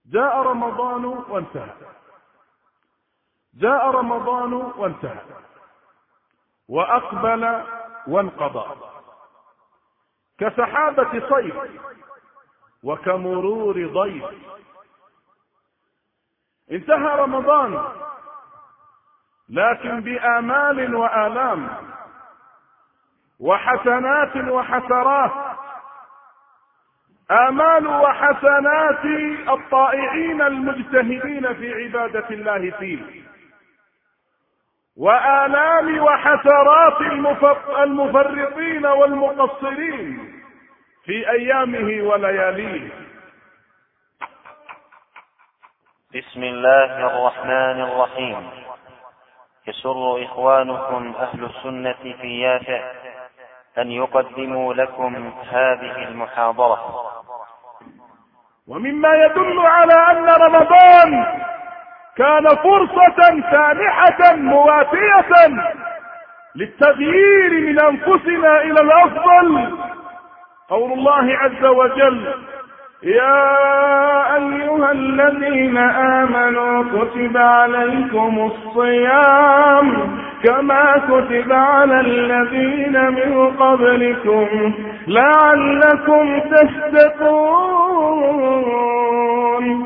جاء رمضان وانتهى، جاء رمضان وانتهى، وأقبل وانقضى كسحابة صيف وكمرور ضيف. انتهى رمضان لكن بآمال وآلام وحسنات وحسرات. آمال وحسنات الطائعين المجتهدين في عبادة الله فيه، وآلام وحسرات المفرطين والمقصرين في أيامه ولياليه. بسم الله الرحمن الرحيم. يسر إخوانكم أهل السنة في يافع أن يقدموا لكم هذه المحاضرة. ومما يدل على أن رمضان كان فرصة سانحة مواتية للتغيير من أنفسنا إلى الأفضل قول الله عز وجل: يا أيها الذين آمنوا كتب عليكم الصيام كما كتب على الذين من قبلكم لعلكم تتقون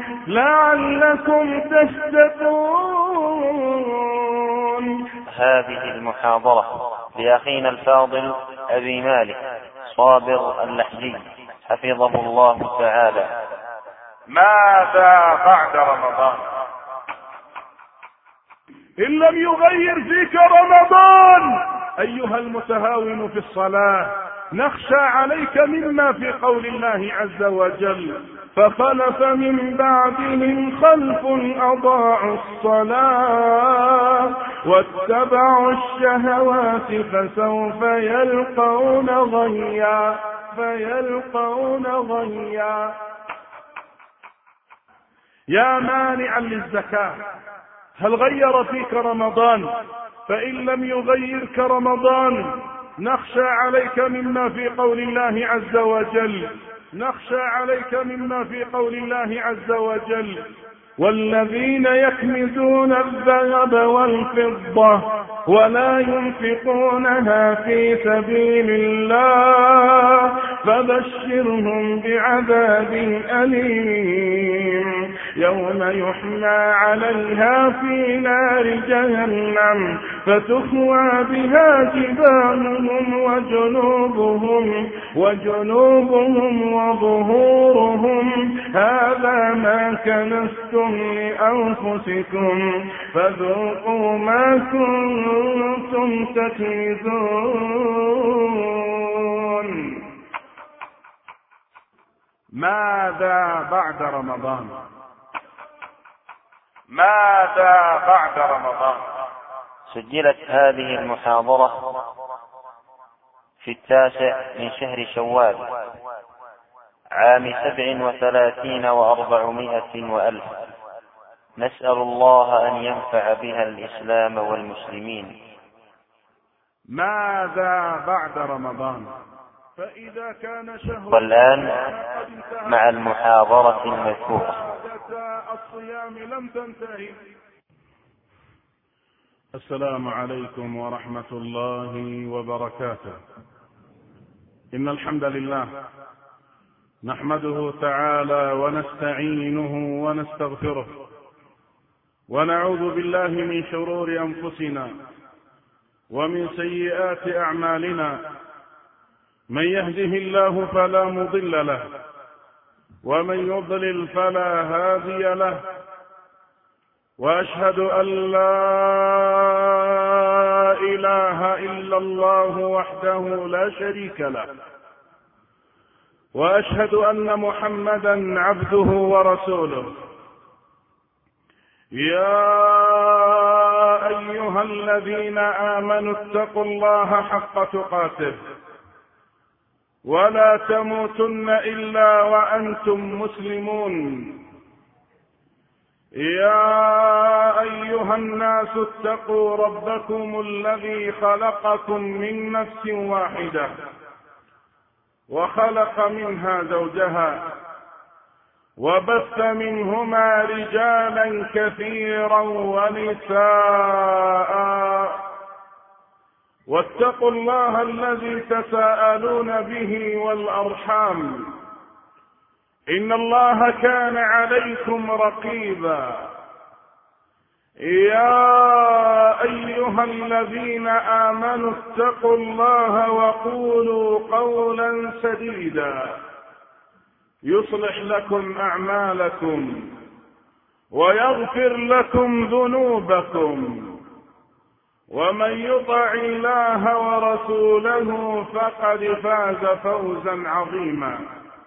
هذه المحاضرة لأخينا الفاضل أبي مالك صابر اللحجي حفظه الله تعالى. ماذا بعد رمضان؟ إن لم يغير فيك رمضان أيها المتهاون في الصلاة نخشى عليك مما في قول الله عز وجل: فخلف من بعدهم خلف أضاعوا الصلاة واتبعوا الشهوات فسوف يلقون غيا. يا مانعا للزكاة، هل غير فيك رمضان؟ فإن لم يغيرك رمضان نخشى عليك مما في قول الله عز وجل: والذين يكنزون الذهب والفضة ولا ينفقونها في سبيل الله فبشرهم بعذاب أليم يوم يحمى عليها في نار جهنم فتكوى بها جباههم وجنوبهم وظهورهم هذا ما كنزتم لأنفسكم فذوقوا ما كنتم تكنزون. ماذا بعد رمضان؟ سجلت هذه المحاضرة في 9 من شهر شوال عام 37 و400 وألف. نسأل الله أن ينفع بها الإسلام والمسلمين. ماذا بعد رمضان؟ فإذا كان شهر والآن مع المحاضرة المذكورة. الصيام لم تنتهي. السلام عليكم ورحمة الله وبركاته. إن الحمد لله نحمده تعالى ونستعينه ونستغفره ونعوذ بالله من شرور أنفسنا ومن سيئات أعمالنا. من يهده الله فلا مضل له ومن يضلل فلا هادي له، وأشهد أن لا إله إلا الله وحده لا شريك له، وأشهد أن محمدا عبده ورسوله. يا أيها الذين آمنوا اتقوا الله حق تقاته ولا تموتن إلا وأنتم مسلمون. يا أيها الناس اتقوا ربكم الذي خلقكم من نفس واحدة وخلق منها زوجها وبث منهما رجالا كثيرا ونساء، واتقوا الله الذي تساءلون به والأرحام، إن الله كان عليكم رقيبا. يا أيها الذين آمنوا اتقوا الله وقولوا قولا سديدا يصلح لكم أعمالكم ويغفر لكم ذنوبكم، ومن يطع الله ورسوله فقد فاز فوزا عظيما.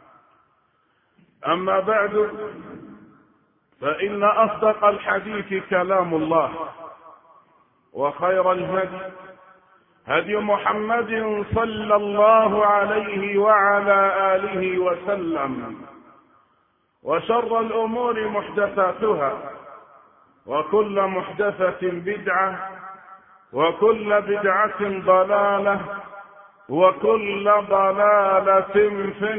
أما بعد، فإن أصدق الحديث كلام الله، وخير الهدي هدي محمد صلى الله عليه وعلى آله وسلم، وشر الأمور محدثاتها، وكل محدثة بدعة، وكل بدعة ضلالة، وكل ضلالة في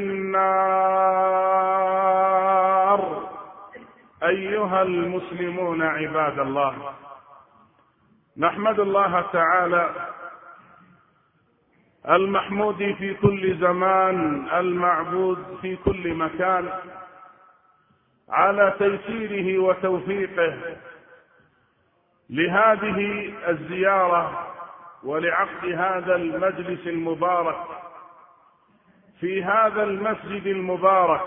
النار. أيها المسلمون عباد الله، نحمد الله تعالى المحمود في كل زمان، المعبود في كل مكان، على تيسيره وتوفيقه لهذه الزيارة ولعقد هذا المجلس المبارك في هذا المسجد المبارك.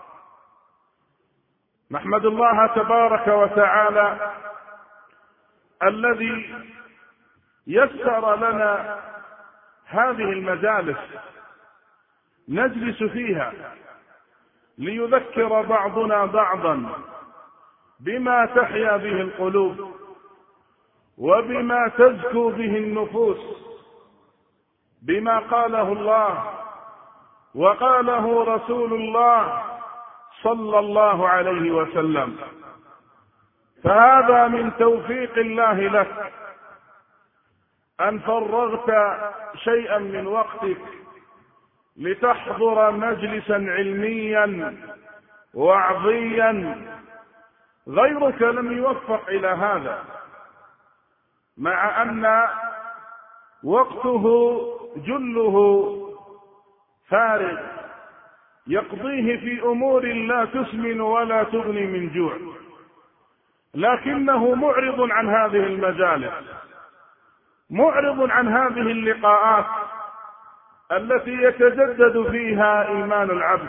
نحمد الله تبارك وتعالى الذي يسر لنا هذه المجالس نجلس فيها ليذكر بعضنا بعضا بما تحيا به القلوب وبما تزكو به النفوس، بما قاله الله وقاله رسول الله صلى الله عليه وسلم. فهذا من توفيق الله لك أن فرغت شيئا من وقتك لتحضر مجلسا علميا وعظيا. غيرك لم يوفق إلى هذا، مع أن وقته جله فارغ يقضيه في أمور لا تسمن ولا تغني من جوع، لكنه معرض عن هذه المجالس، معرض عن هذه اللقاءات التي يتجدد فيها إيمان العبد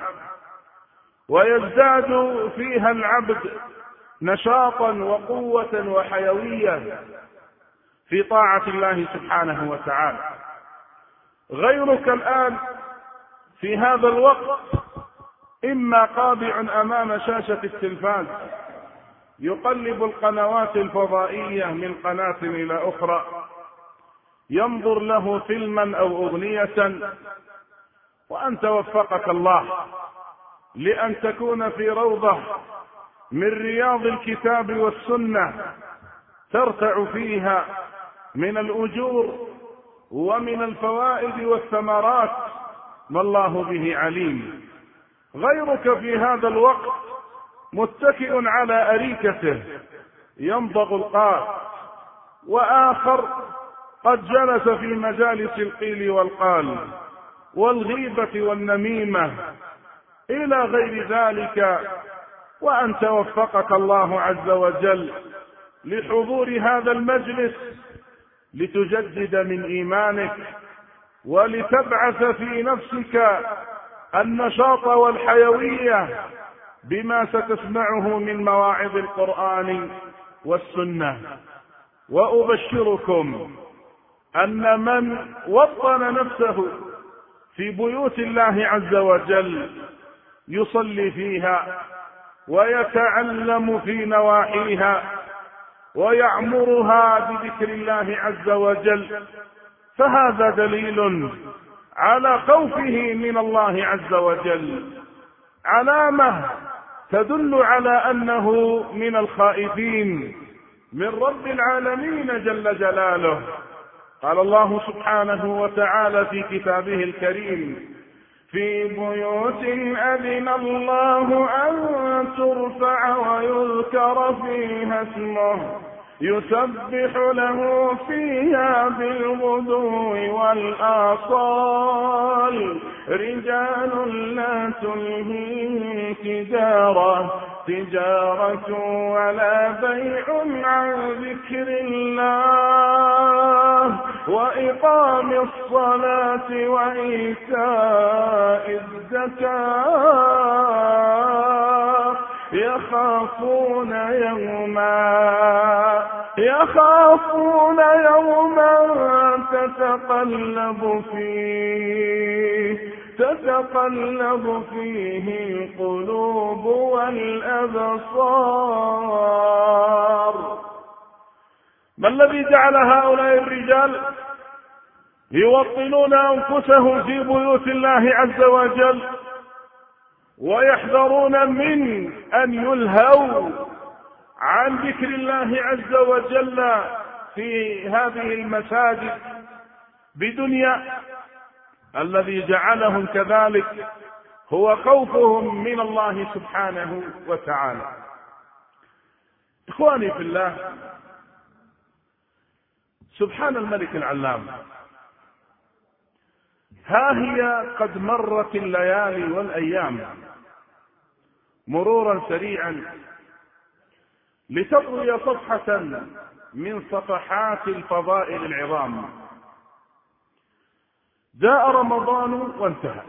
ويزداد فيها العبد نشاطا وقوة وحيوية في طاعة الله سبحانه وتعالى. غيرك الآن في هذا الوقت إما قابع أمام شاشة التلفاز يقلب القنوات الفضائية من قناة إلى أخرى، ينظر له فيلما أو أغنية، وأنت وفقك الله لأن تكون في روضة من رياض الكتاب والسنة ترتع فيها من الأجور ومن الفوائد والثمرات ما الله به عليم. غيرك في هذا الوقت متكئ على أريكته يمضغ القات، وآخر قد جلس في مجالس القيل والقال والغيبة والنميمة إلى غير ذلك، وأنت وفقك الله عز وجل لحضور هذا المجلس لتجدد من إيمانك ولتبعث في نفسك النشاط والحيوية بما ستسمعه من مواعظ القرآن والسنة. وأبشركم أن من وطن نفسه في بيوت الله عز وجل يصلي فيها ويتعلم في نواحيها ويعمرها بذكر الله عز وجل، فهذا دليل على خوفه من الله عز وجل، علامة تدل على أنه من الخائفين من رب العالمين جل جلاله. قال الله سبحانه وتعالى في كتابه الكريم في بيوت أذن الله أن ترفع ويذكر فيها اسمه يسبح له فيها بالغدو والآصال رجال لا تلهيهم تجارة ولا بيع عن ذكر الله وإقام الصلاة وإيتاء الزكاة يخافون يوما تتقلب فيه القلوب والأبصار. ما الذي جعل هؤلاء الرجال يوطنون أنفسهم في بيوت الله عز وجل ويحذرون من أن يلهوا عن ذكر الله عز وجل في هذه المساجد بدنيا؟ الذي جعلهم كذلك هو خوفهم من الله سبحانه وتعالى. إخواني في الله، سبحان الملك العلام، ها هي قد مرت الليالي والأيام مرورا سريعا لتطوي صفحة من صفحات الفضائل العظام. جاء رمضان وانتهى،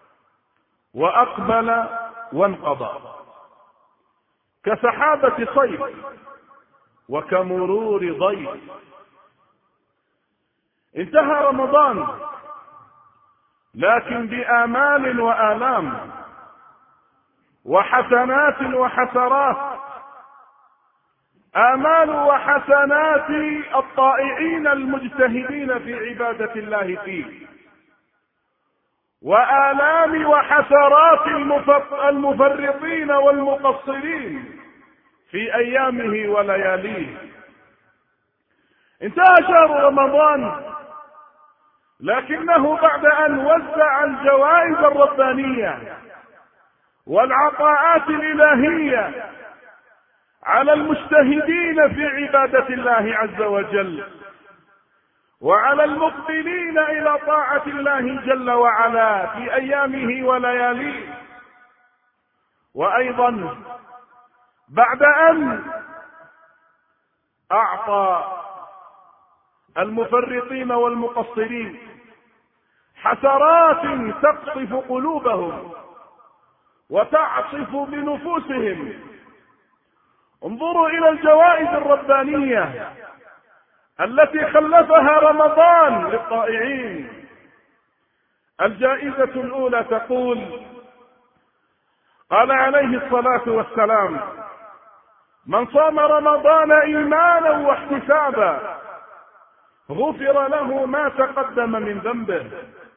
وأقبل وانقضى كسحابة صيف وكمرور ضيف. انتهى رمضان لكن بآمال وآلام وحسنات وحسرات. آمال وحسنات الطائعين المجتهدين في عبادة الله فيه، وآلام وحسرات المفرطين والمقصرين في أيامه ولياليه. انتهى شهر رمضان، لكنه بعد أن وزع الجوائز الربانية والعطاءات الإلهية على المجتهدين في عبادة الله عز وجل وعلى المقبلين إلى طاعة الله جل وعلا في أيامه ولياليه، وأيضا بعد أن أعطى المفرطين والمقصرين حسرات تقصف قلوبهم وتعصف بنفوسهم. انظروا إلى الجوائز الربانية التي خلفها رمضان للطائعين. الجائزة الأولى تقول: قال عليه الصلاة والسلام: من صام رمضان إيمانا واحتسابا غفر له ما تقدم من ذنبه.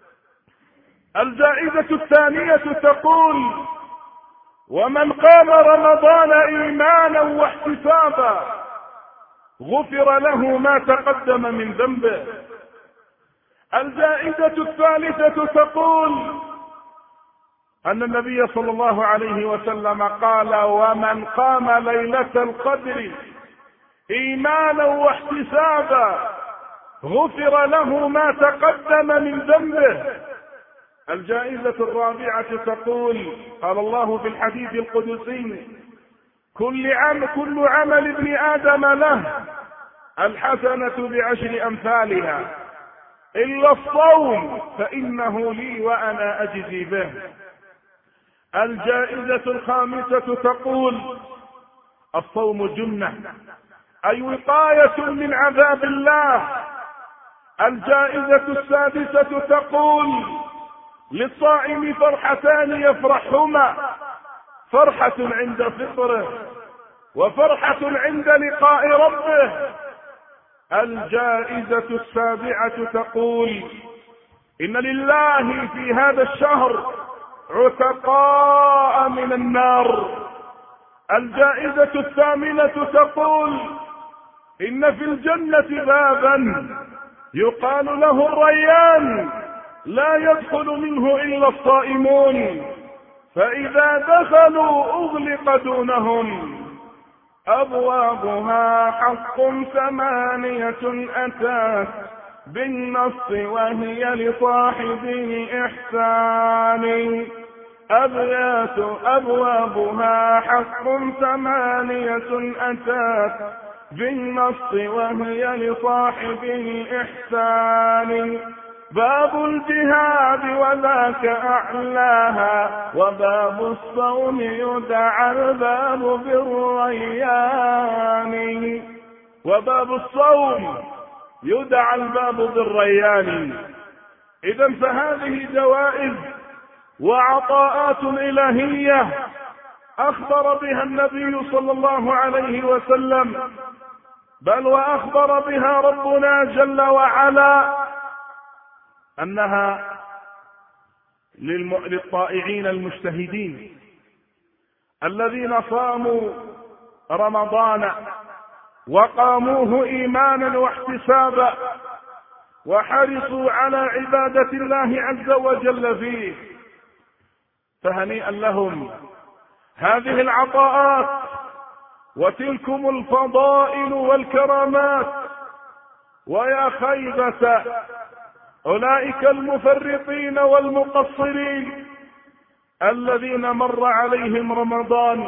الجائزة الثانية تقول: ومن قام رمضان إيمانا واحتسابا غفر له ما تقدم من ذنبه. الجائزة الثالثة تقول أن النبي صلى الله عليه وسلم قال: ومن قام ليلة القدر إيمانا واحتسابا غفر له ما تقدم من ذنبه. الجائزة الرابعة تقول: قال الله في الحديث القدسي: كل عمل ابن آدم له الحسنة بعشر أمثالها إلا الصوم فإنه لي وأنا أجزي به. الجائزة الخامسة تقول: الصوم جنة، أي وقاية من عذاب الله. الجائزة السادسة تقول: للصائم فرحتان يفرحهما، فرحة عند فطره وفرحة عند لقاء ربه. الجائزة السابعة تقول: إن لله في هذا الشهر عتقاء من النار. الجائزة الثامنة تقول: إن في الجنة بابا يقال له الريان، لا يدخل منه إلا الصائمون، فإذا دخلوا أغلق دونهم. أبوابها حق 8 أتات بالنص وهي لصاحب إحسان. أبوابها حق 8 أتات بالنص وهي لصاحب إحسان. باب الجهاد وذاك أعلاها، وباب الصوم يدعى الباب بالريان. وباب الصوم يدعى الباب بالريان. إذن فهذه جوائز وعطاءات إلهية أخبر بها النبي صلى الله عليه وسلم، بل وأخبر بها ربنا جل وعلا أنها للطائعين المجتهدين الذين صاموا رمضان وقاموه إيمانا واحتسابا وحرصوا على عبادة الله عز وجل فيه، فهنيئا لهم هذه العطاءات وتلكم الفضائل والكرامات. ويا خيبة أولئك المفرطين والمقصرين الذين مر عليهم رمضان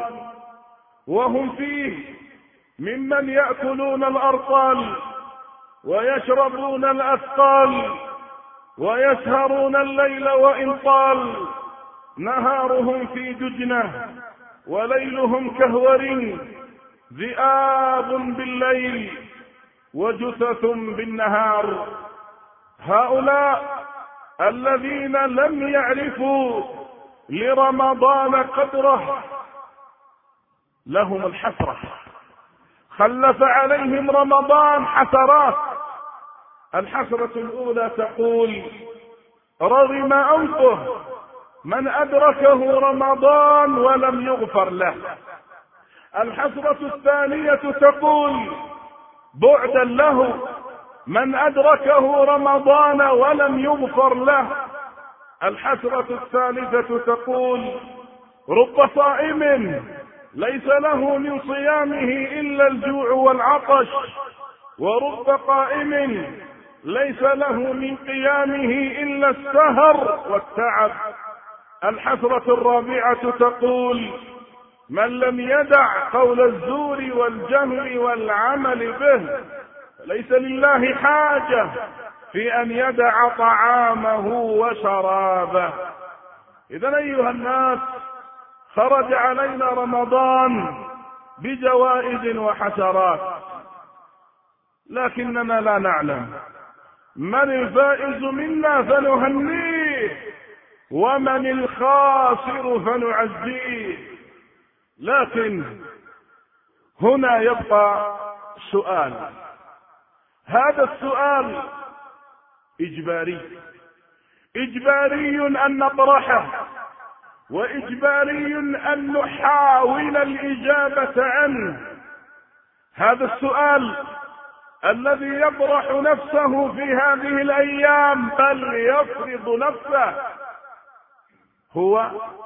وهم فيه ممن يأكلون الأرطال ويشربون الأثقال ويسهرون الليل وإن طال، نهارهم في دجنة وليلهم كهور، ذئاب بالليل وجثث بالنهار. هؤلاء الذين لم يعرفوا لرمضان قدره لهم الحسرة، خلف عليهم رمضان حسرات. الحسرة الأولى تقول: رغم أنفه من أدركه رمضان ولم يغفر له. الحسرة الثانية تقول: بعدا له من أدركه رمضان ولم يغفر له. الحسرة الثالثة تقول: رب صائم ليس له من صيامه إلا الجوع والعطش، ورب قائم ليس له من قيامه إلا السهر والتعب. الحسرة الرابعة تقول: من لم يدع قول الزور والجهل والعمل به ليس لله حاجة في أن يدع طعامه وشرابه. إذن أيها الناس، خرج علينا رمضان بجوائز وحسرات، لكننا لا نعلم من الفائز منا فنهنيه ومن الخاسر فنعزيه. لكن هنا يبقى سؤال، هذا السؤال إجباري أن نطرحه، وإجباري أن نحاول الإجابة عنه. هذا السؤال الذي يطرح نفسه في هذه الأيام بل يفرض نفسه هو: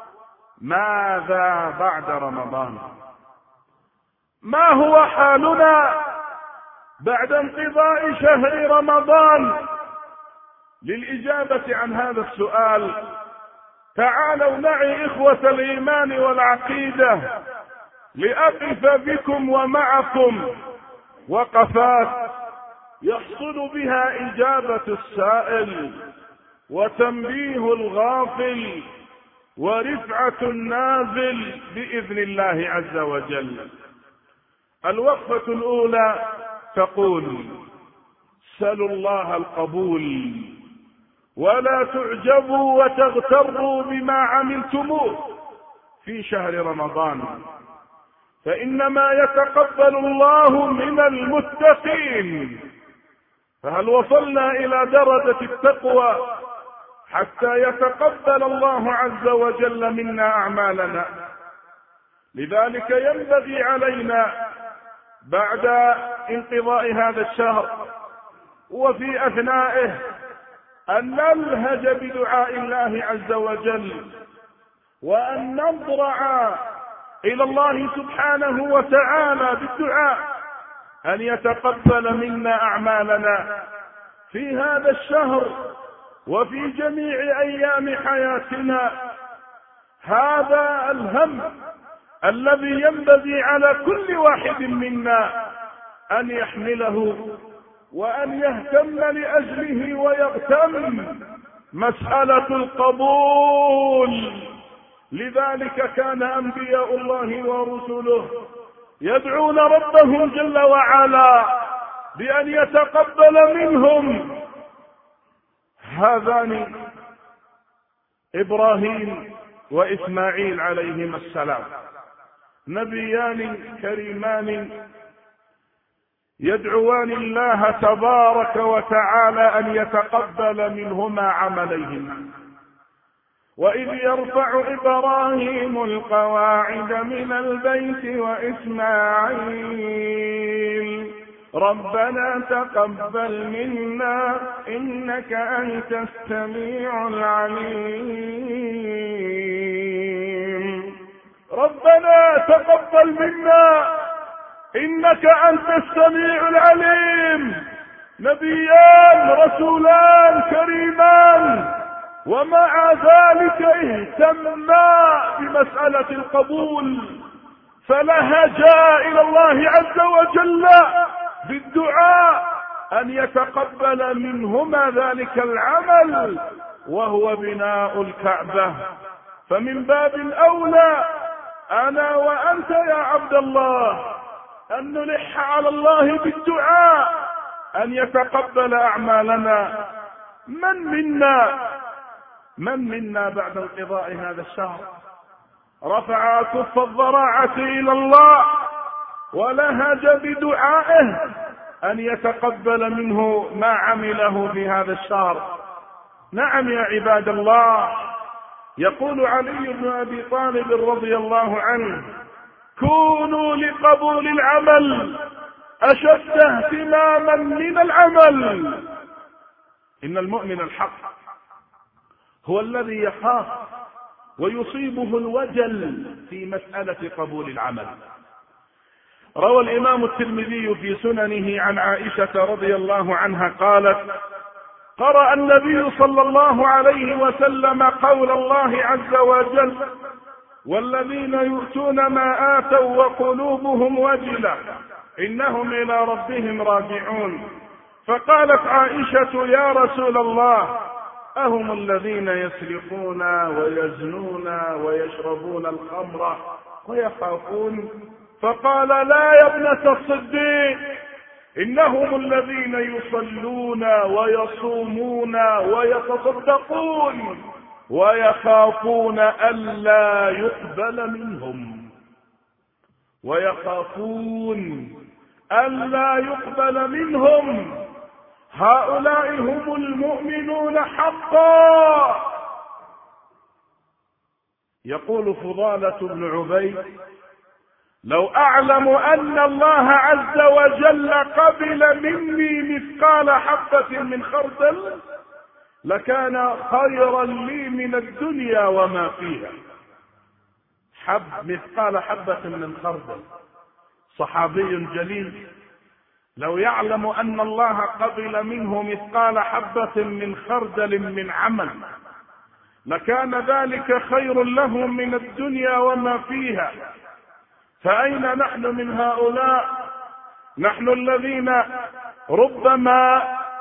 ماذا بعد رمضان؟ ما هو حالنا بعد انقضاء شهر رمضان؟ للإجابة عن هذا السؤال تعالوا معي إخوة الإيمان والعقيدة لأقف بكم ومعكم وقفات يحصل بها إجابة السائل وتنبيه الغافل ورفعة النازل بإذن الله عز وجل. الوقفة الأولى تقول: سلوا الله القبول ولا تعجبوا وتغتروا بما عملتموه في شهر رمضان، فإنما يتقبل الله من المتقين. فهل وصلنا إلى درجة التقوى حتى يتقبل الله عز وجل منا أعمالنا؟ لذلك ينبغي علينا بعد انقضاء هذا الشهر وفي أثنائه أن نلهج بدعاء الله عز وجل، وأن نضرع إلى الله سبحانه وتعالى بالدعاء أن يتقبل منا أعمالنا في هذا الشهر وفي جميع أيام حياتنا. هذا الهم الذي ينبغي على كل واحد منا أن يحمله وأن يهتم لأجله ويغتم مسألة القبول. لذلك كان أنبياء الله ورسله يدعون ربهم جل وعلا بأن يتقبل منهم. هذان إبراهيم وإسماعيل عليهما السلام، نبيان كريمان يدعوان الله تبارك وتعالى أن يتقبل منهما عمليهما. وإذ يرفع إبراهيم القواعد من البيت وإسماعيل ربنا تقبل منا إنك أنت السميع العليم. ربنا تقبل منا إنك أنت السميع العليم. نبيان رسولان كريمان، ومع ذلك اهتما بمسألة القبول، فلهجا إلى الله عز وجل بالدعاء أن يتقبل منهما ذلك العمل وهو بناء الكعبة. فمن باب الأولى أنا وأنت يا عبد الله أن نلح على الله بالدعاء أن يتقبل أعمالنا. من منا بعد انقضاء هذا الشهر رفع كف الضراعة إلى الله ولهج بدعائه أن يتقبل منه ما عمله في هذا الشهر؟ نعم يا عباد الله. يقول علي بن أبي طالب رضي الله عنه: كونوا لقبول العمل أشد اهتماما من العمل. إن المؤمن الحق هو الذي يخاف ويصيبه الوجل في مسألة قبول العمل. روى الإمام الترمذي في سننه عن عائشة رضي الله عنها قالت: قرأ النبي صلى الله عليه وسلم قول الله عز وجل: والذين يؤتون ما آتوا وقلوبهم وجلة إنهم إلى ربهم راجعون. فقالت عائشة: يا رسول الله، أهم الذين يسرقون ويزنون ويشربون الخمر ويخافون؟ فقال: لا يا ابنة الصديق، إنهم الذين يصلون ويصومون ويتصدقون ويخافون ألا يقبل منهم، ويخافون ألا يقبل منهم. هؤلاء هم المؤمنون حقا. يقول فضالة بن عبيد: لو أعلم أن الله عز وجل قبل مني مثقال حبة من خردل لكان خيرا لي من الدنيا وما فيها. مثقال حبة من خردل، صحابي جليل، لو يعلم أن الله قبل منه مثقال حبة من خردل من عمل لكان ذلك خير له من الدنيا وما فيها. فأين نحن من هؤلاء؟ نحن الذين ربما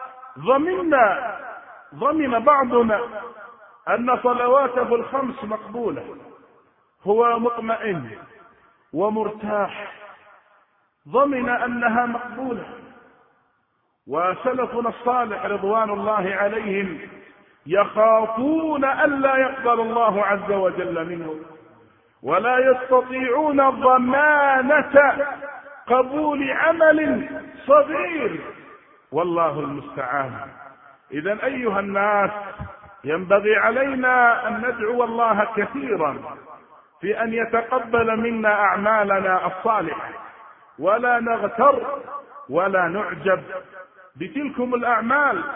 ضمن بعضنا أن صلواته الخمس مقبولة، هو مطمئن ومرتاح، ضمن أنها مقبولة. وسلفنا الصالح رضوان الله عليهم يخافون ألا يقبل الله عز وجل منه، ولا يستطيعون ضمانة قبول عمل صغير، والله المستعان. إذن أيها الناس، ينبغي علينا أن ندعو الله كثيرا في أن يتقبل منا أعمالنا الصالحة، ولا نغتر ولا نعجب بتلكم الأعمال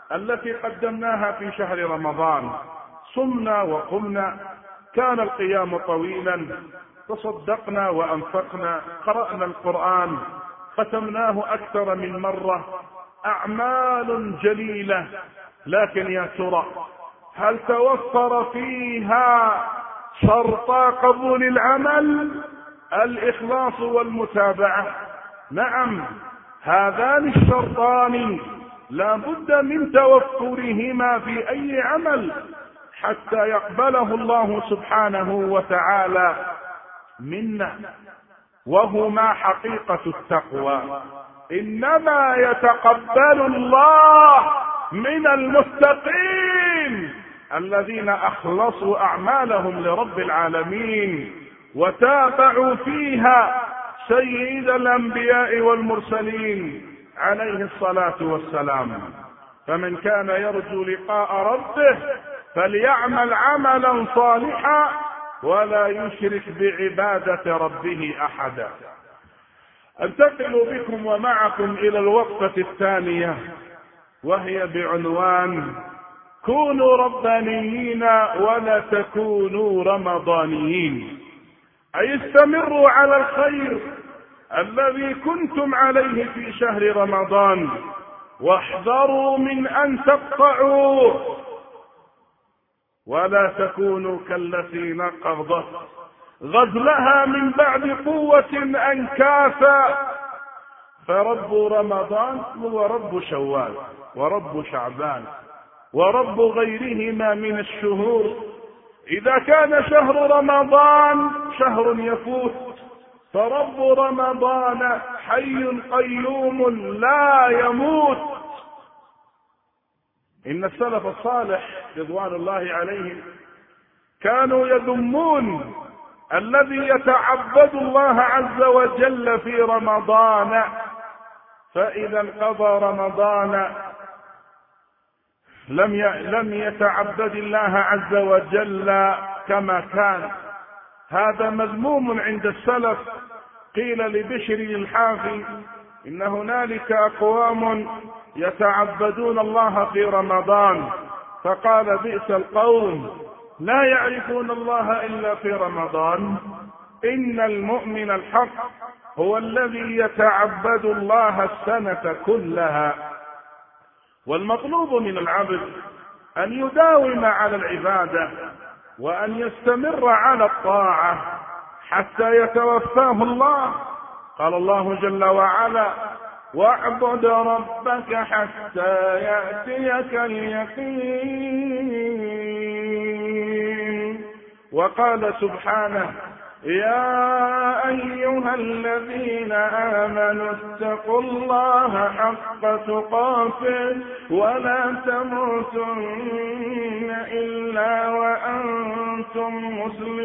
التي قدمناها في شهر رمضان. صمنا وقمنا، كان القيام طويلا، تصدقنا وأنفقنا، قرأنا القرآن، ختمناه أكثر من مرة، أعمال جليلة. لكن يا ترى هل توفر فيها شرطا قبول العمل؟ الإخلاص والمتابعة. نعم، هذان الشرطان لا بد من توفرهما في أي عمل حتى يقبله الله سبحانه وتعالى منا، وهما حقيقة التقوى. إنما يتقبل الله من المتقين الذين أخلصوا أعمالهم لرب العالمين وتابعوا فيها سيد الأنبياء والمرسلين عليه الصلاة والسلام. فمن كان يرجو لقاء ربه فليعمل عملا صالحا ولا يشرك بعبادة ربه أحدا. أنتقل بكم ومعكم إلى الوقفة الثانية، وهي بعنوان كونوا ربانيين ولا تكونوا رمضانيين، أي استمروا على الخير الذي كنتم عليه في شهر رمضان، واحذروا من أن تقطعوا، ولا تكونوا كالتي نقضت غزلها من بعد قوة أنكاثا. فرب رمضان هو رب شوال ورب شعبان ورب غيرهما من الشهور. إذا كان شهر رمضان شهر يفوت، فرب رمضان حي قيوم لا يموت. إن السلف الصالح رضوان الله عليهم كانوا يذمون الذي يتعبد الله عز وجل في رمضان، فإذا انقضى رمضان لم يتعبد الله عز وجل كما كان. هذا مذموم عند السلف. قيل لبشر الحافي إن هنالك أقوام يتعبدون الله في رمضان، فقال بئس القوم لا يعرفون الله إلا في رمضان. إن المؤمن الحق هو الذي يتعبد الله السنة كلها. والمطلوب من العبد أن يداوم على العبادة وأن يستمر على الطاعة حتى يتوفاه الله. قال الله جل وعلا واعبد ربك حتى يأتيك اليقين. وقال سبحانه يا أيها الذين آمنوا اتقوا الله حق تقاته ولا تموتن إلا وأنتم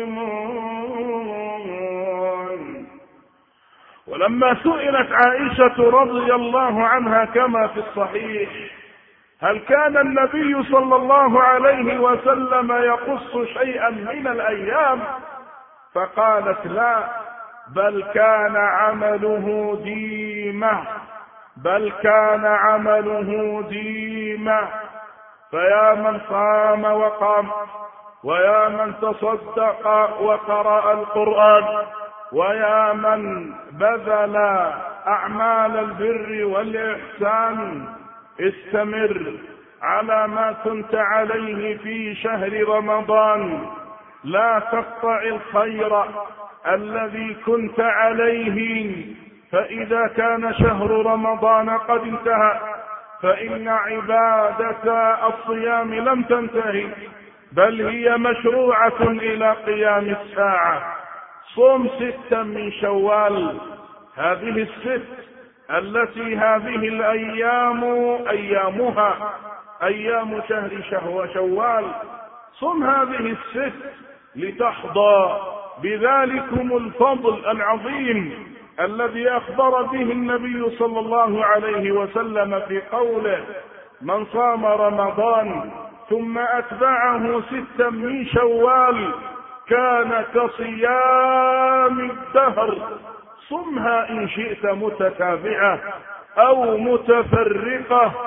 مسلمون. ولما سئلت عائشة رضي الله عنها كما في الصحيح هل كان النبي صلى الله عليه وسلم يقص شيئا من الأيام، فقالت لا، بل كان عمله ديمة، بل كان عمله ديمة. فيا من صام وقام، ويا من تصدق وقرأ القرآن، ويا من بذل أعمال البر والإحسان، استمر على ما كنت عليه في شهر رمضان، لا تقطع الخير الذي كنت عليه، فإذا كان شهر رمضان قد انتهى فإن عبادة الصيام لم تنتهي، بل هي مشروعة إلى قيام الساعة. صم 6 من شوال، هذه الست التي هذه الأيام أيامها أيام شهر شوال، صم هذه الست لتحظى بذلكم الفضل العظيم الذي أخبر به النبي صلى الله عليه وسلم في قوله من صام رمضان ثم أتبعه 6 من شوال كان كصيام الدهر. صمها إن شئت متتابعة أو متفرقة،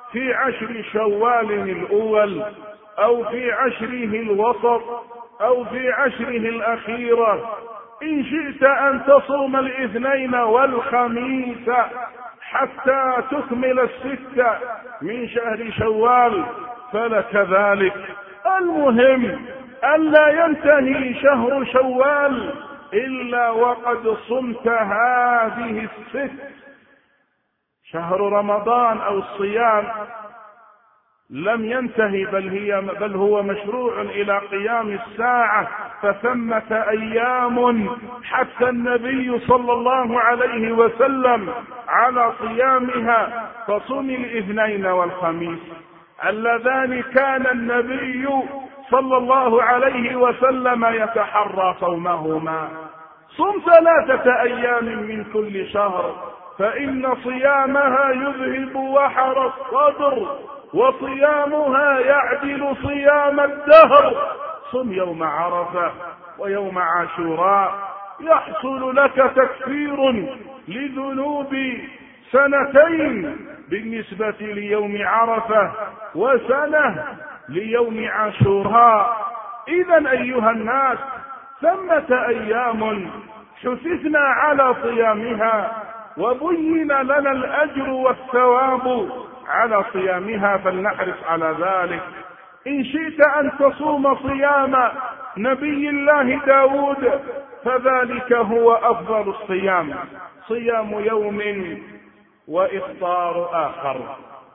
في 10 شوال الأول، أو في 10 الوسط، أو في 10 الأخيرة. إن شئت أن تصوم الاثنين والخميس حتى تكمل 6 من شهر شوال فلك ذلك. المهم ألا ينتهي شهر شوال إلا وقد صمت هذه 6. شهر رمضان أو الصيام لم ينتهي، بل هو مشروع إلى قيام الساعة، فثمة أيام حتى النبي صلى الله عليه وسلم على صيامها، فصم الاثنين والخميس اللذان كان النبي صلى الله عليه وسلم يتحرى صومهما. صم 3 أيام من كل شهر، فإن صيامها يذهب وحر الصدر، وصيامها يعدل صيام الدهر. صم يوم عرفة ويوم عاشوراء، يحصل لك تكفير لذنوب 2 بالنسبة ليوم عرفة، وسنة ليوم عاشوراء. إذا أيها الناس، ثمة أيام حثثنا على صيامها، وبين لنا الأجر والثواب على صيامها، فلنحرص على ذلك. إن شئت أن تصوم صيام نبي الله داود فذلك هو أفضل الصيام، صيام يوم وإفطار آخر.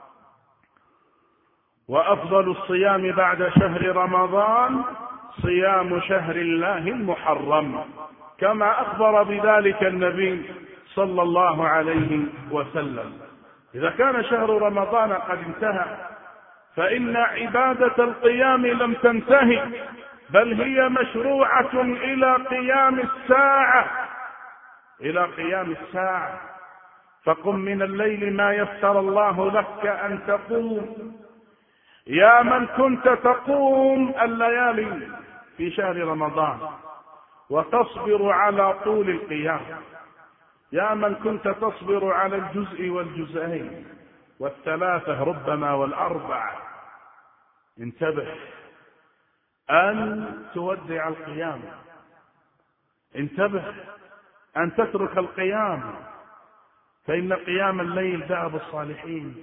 وأفضل الصيام بعد شهر رمضان صيام شهر الله المحرم، كما أخبر بذلك النبي صلى الله عليه وسلم. إذا كان شهر رمضان قد انتهى فإن عبادة القيام لم تنتهي، بل هي مشروعة إلى قيام الساعة. فقم من الليل ما يسر الله لك أن تقوم. يا من كنت تقوم الليالي في شهر رمضان وتصبر على طول القيام، يا من كنت تصبر على الجزء والجزئين وال3 ربما وال4، انتبه أن تودع القيام، انتبه أن تترك القيام، فإن قيام الليل دأب الصالحين،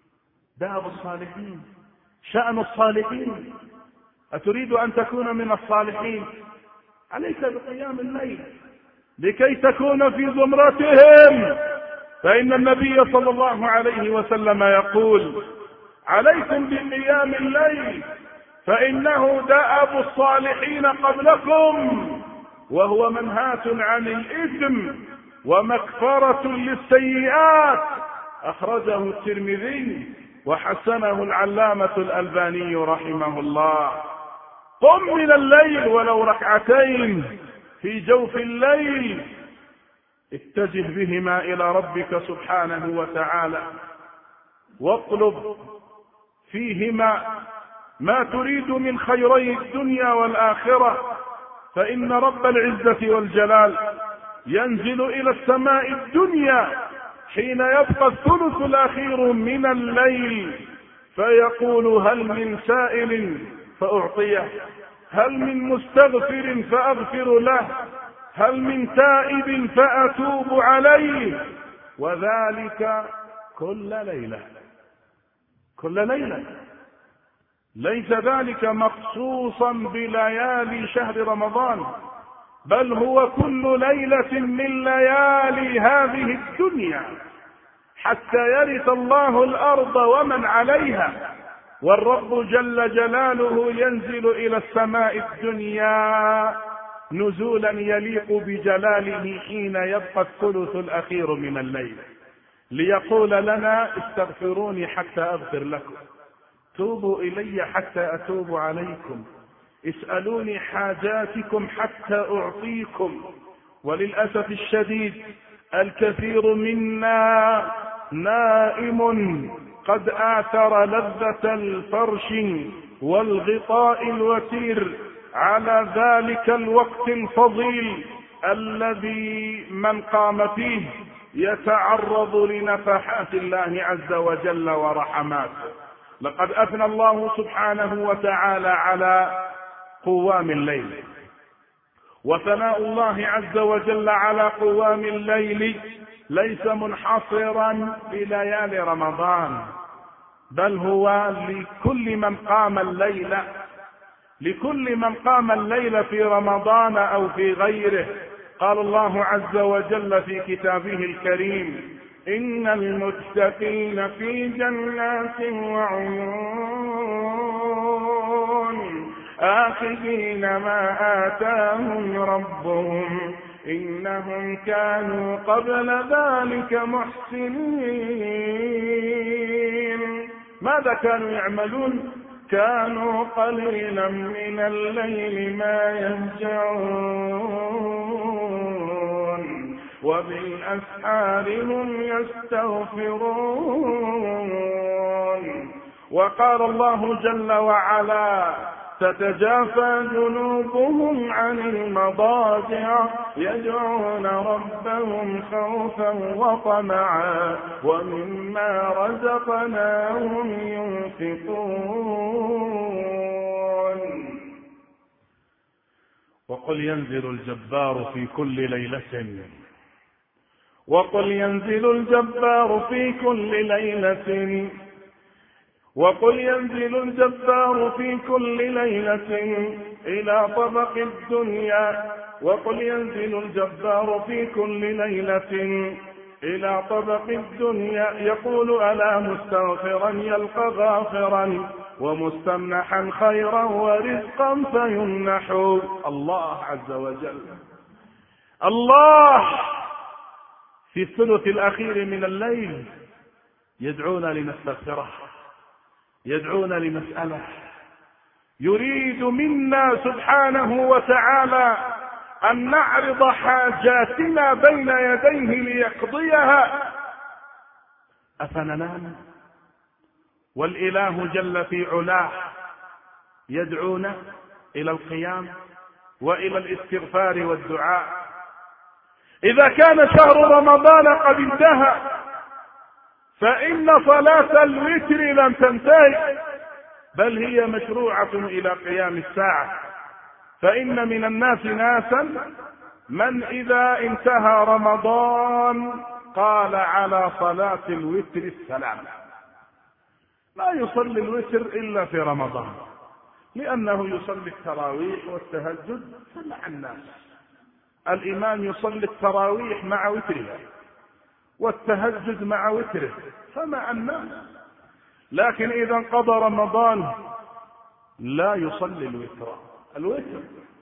شأن الصالحين. أتريد أن تكون من الصالحين؟ عليك بقيام الليل لكي تكون في زمرتهم، فإن النبي صلى الله عليه وسلم يقول: عليكم بقيام الليل فإنه دأب الصالحين قبلكم، وهو منهاة عن الإثم ومكفرة للسيئات. أخرجه الترمذي وحسنه العلامة الألباني رحمه الله. قم من الليل ولو 2 في جوف الليل، اتجه بهما إلى ربك سبحانه وتعالى، واطلب فيهما ما تريد من خيري الدنيا والآخرة، فإن رب العزة والجلال ينزل إلى السماء الدنيا حين يبقى الثلث الأخير من الليل، فيقول: هل من سائل فأعطيه، هل من مستغفر فأغفر له، هل من تائب فأتوب عليه، وذلك كل ليلة. ليس ذلك مخصوصا بليالي شهر رمضان، بل هو كل ليلة من ليالي هذه الدنيا، حتى يرث الله الأرض ومن عليها، والرب جل جلاله ينزل إلى السماء الدنيا نزولا يليق بجلاله حين يبقى الثلث الأخير من الليل، ليقول لنا: استغفروني حتى أغفر لكم، توبوا إلي حتى أتوب عليكم، اسألوني حاجاتكم حتى أعطيكم. وللأسف الشديد الكثير منا نائم قد آثر لذة الفرش والغطاء الوتير على ذلك الوقت الفضيل الذي من قام فيه يتعرض لنفحات الله عز وجل ورحماته. لقد أثنى الله سبحانه وتعالى على قوام الليل، وثناء الله عز وجل على قوام الليل ليس منحصرا في ليالي رمضان، بل هو لكل من قام الليل في رمضان أو في غيره. قال الله عز وجل في كتابه الكريم: إن المتقين في جنات وعيون آخذين ما آتاهم ربهم إنهم كانوا قبل ذلك محسنين. ماذا كانوا يعملون؟ كانوا قليلا من الليل ما يهجعون وبالأسحار هم يستغفرون. وقال الله جل وعلا: تتجافى جنوبهم عن المضاجع يدعون ربهم خوفا وطمعا ومما رزقناهم ينفقون. وقل ينزل الجبار في كل ليلة وقل ينزل الجبار في كل ليلة وقل ينزل الجبار في كل ليلة إلى طبق الدنيا وقل ينزل الجبار في كل ليلة إلى طبق الدنيا يقول ألا مستغفرا يلقى غافرا ومستمنحا خيرا ورزقا فيمنح. الله عز وجل، الله في الثلث الأخير من الليل يدعونا لنستغفره، يدعونا لمسألة، يريد منا سبحانه وتعالى أن نعرض حاجاتنا بين يديه ليقضيها. أفننام والإله جل في علاه يدعونا إلى القيام وإلى الاستغفار والدعاء؟ إذا كان شهر رمضان قد انتهى فإن صلاة الوتر لم تنتهي، بل هي مشروعة إلى قيام الساعة. فإن من الناس ناسا من إذا انتهى رمضان قال على صلاة الوتر السلام، لا يصلي الوتر إلا في رمضان، لأنه يصلي التراويح والتهجد مع الناس. الإمام يصلي التراويح مع وترها والتهجد مع وتره فمع الناس، لكن إذا انقضى رمضان لا يصلي الوتر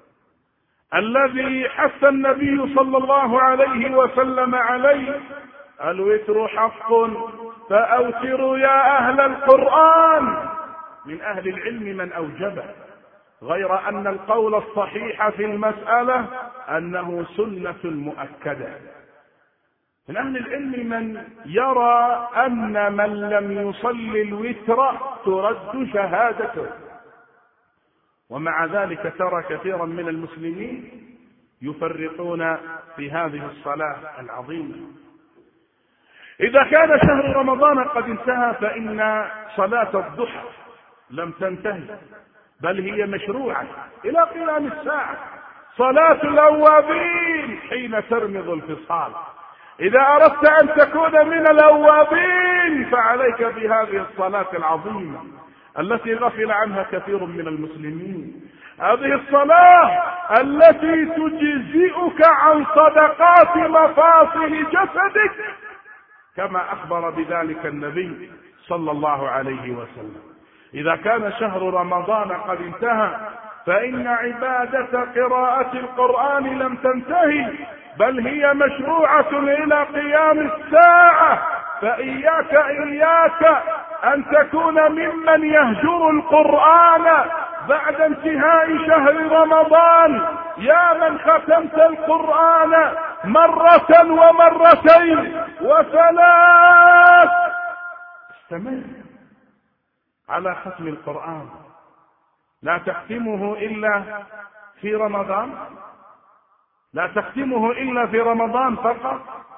الذي حث النبي صلى الله عليه وسلم عليه: الوتر حق فأوتروا يا أهل القرآن. من أهل العلم من أوجبه، غير أن القول الصحيح في المسألة أنه سنة مؤكدة. من أهل العلم من يرى أن من لم يصلي الوتر ترد شهادته، ومع ذلك ترى كثيرا من المسلمين يفرطون في هذه الصلاة العظيمة. إذا كان شهر رمضان قد انتهى فإن صلاة الضحى لم تنتهي، بل هي مشروعة إلى قيام الساعة. صلاة الأوابين حين ترمض الفصال. إذا أردت أن تكون من الأوابين فعليك بهذه الصلاة العظيمة التي غفل عنها كثير من المسلمين. هذه الصلاة التي تجزئك عن صدقات مفاصل جسدك، كما أخبر بذلك النبي صلى الله عليه وسلم. إذا كان شهر رمضان قد انتهى فإن عبادة قراءة القرآن لم تنتهي، بل هي مشروعة إلى قيام الساعة. فإياك أن تكون ممن يهجر القرآن بعد انتهاء شهر رمضان. يا من ختمت القرآن مرة ومرتين وثلاث، استمر على ختم القرآن، لا تختمه إلا في رمضان، لا تختمه إلا في رمضان فقط.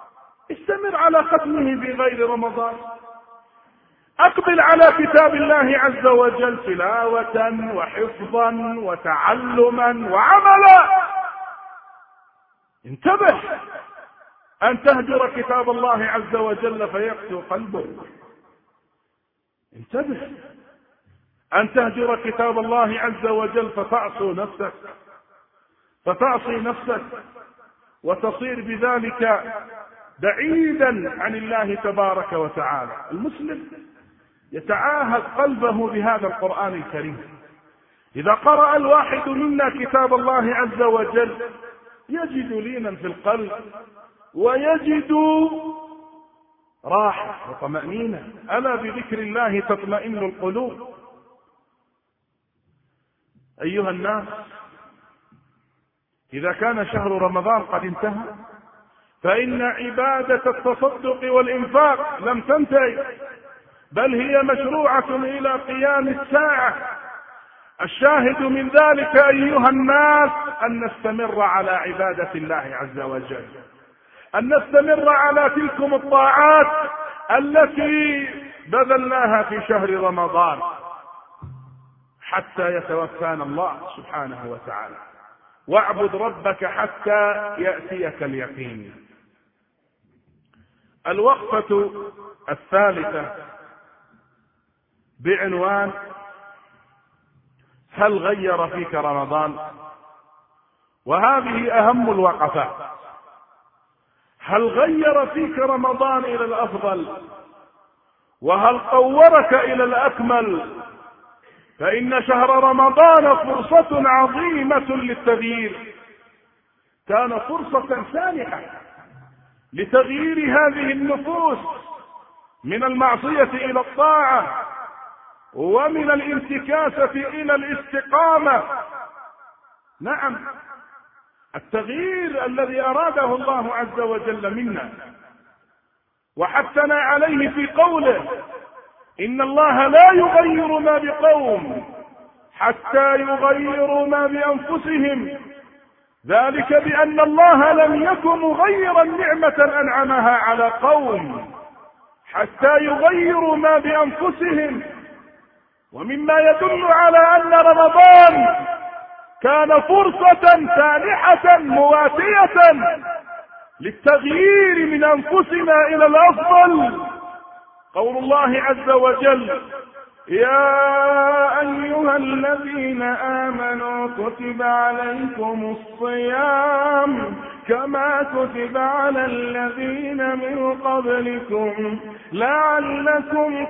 استمر على ختمه في غير رمضان. أقبل على كتاب الله عز وجل تلاوة وحفظا وتعلما وعملا. انتبه أن تهجر كتاب الله عز وجل فيقسو قلبك. انتبه أن تهجر كتاب الله عز وجل فتعصي نفسك وتصير بذلك بعيدا عن الله تبارك وتعالى. المسلم يتعاهد قلبه بهذا القرآن الكريم. إذا قرأ الواحد منا كتاب الله عز وجل يجد لينا في القلب ويجد راحة وطمأنينة. ألا بذكر الله تطمئن القلوب. أيها الناس، إذا كان شهر رمضان قد انتهى فإن عبادة التصدق والإنفاق لم تنتهي، بل هي مشروعة إلى قيام الساعة. الشاهد من ذلك أيها الناس أن نستمر على عبادة الله عز وجل، أن نستمر على تلكم الطاعات التي بذلناها في شهر رمضان حتى يتوفانا الله سبحانه وتعالى. واعبد ربك حتى يأتيك اليقين. الوقفة الثالثة بعنوان هل غير فيك رمضان؟ وهذه أهم الوقفات. هل غير فيك رمضان إلى الأفضل؟ وهل طورك إلى الأكمل؟ فإن شهر رمضان فرصة عظيمة للتغيير، كان فرصة سانحة لتغيير هذه النفوس من المعصية إلى الطاعة ومن الانتكاسة إلى الاستقامة. نعم، التغيير الذي أراده الله عز وجل منا وحثنا عليه في قوله إن الله لا يغير ما بقوم حتى يغيروا ما بأنفسهم، ذلك بأن الله لم يكن مغيرا نعمة أنعمها على قوم حتى يغيروا ما بأنفسهم. ومما يدل على أن رمضان كان فرصة سانحة مواتية للتغيير من أنفسنا إلى الأفضل قول الله عز وجل يا أيها الذين آمنوا كتب عليكم الصيام كما كتب على الذين من قبلكم لعلكم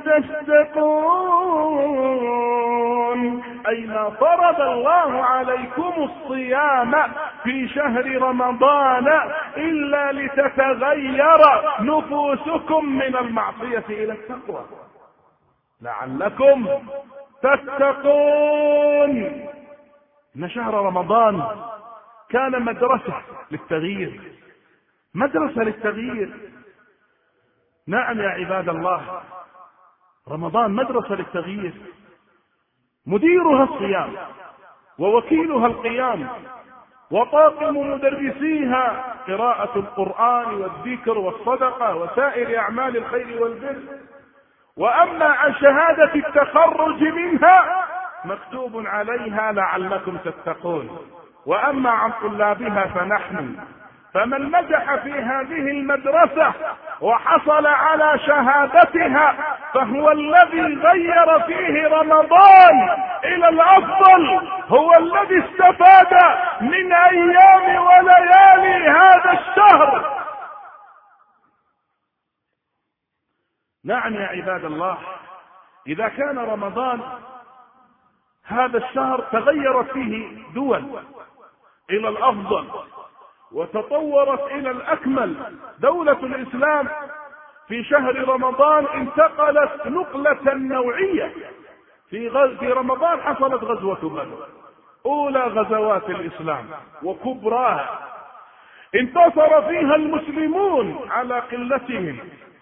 تتقون، أي ما فرض الله عليكم الصيام في شهر رمضان إلا لتتغير نفوسكم من المعصية إلى التقوى لعلكم تتقون. إن شهر رمضان كان مدرسة للتغيير، مدرسة للتغيير. نعم يا عباد الله، رمضان مدرسة للتغيير، مديرها الصيام ووكيلها القيام وطاقم مدرسيها قراءة القرآن والذكر والصدقة وسائر أعمال الخير والبر. وأما عن شهادة التخرج منها مكتوب عليها لعلكم تتقون، وأما عن طلابها فنحن. فمن نجح في هذه المدرسة وحصل على شهادتها فهو الذي غير فيه رمضان إلى الأفضل، هو الذي استفاد من أيام وليالي هذا الشهر. نعم يا عباد الله، إذا كان رمضان هذا الشهر تغيرت فيه دول إلى الأفضل وتطورت إلى الأكمل. دولة الإسلام في شهر رمضان انتقلت نقلة نوعية. في رمضان حصلت غزوة بدر، أولى غزوات الإسلام وكبراها، انتصر فيها المسلمون على قلتهم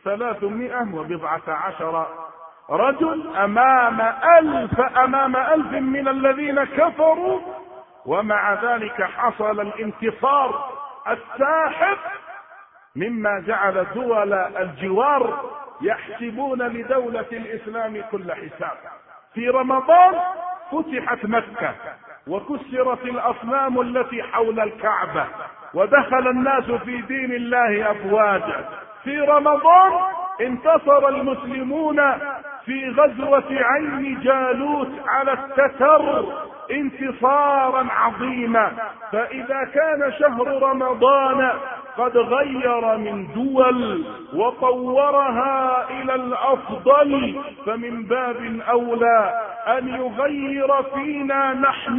319 رجل أمام 1000 من الذين كفروا، ومع ذلك حصل الانتصار الساحق مما جعل دول الجوار يحسبون لدولة الإسلام كل حساب. في رمضان فتحت مكة وكسرت الأصنام التي حول الكعبة ودخل الناس في دين الله أفواجا. في رمضان انتصر المسلمون في غزوة عين جالوت على التتر انتصارا عظيما. فإذا كان شهر رمضان قد غير من دول وطورها إلى الأفضل، فمن باب أولى أن يغير فينا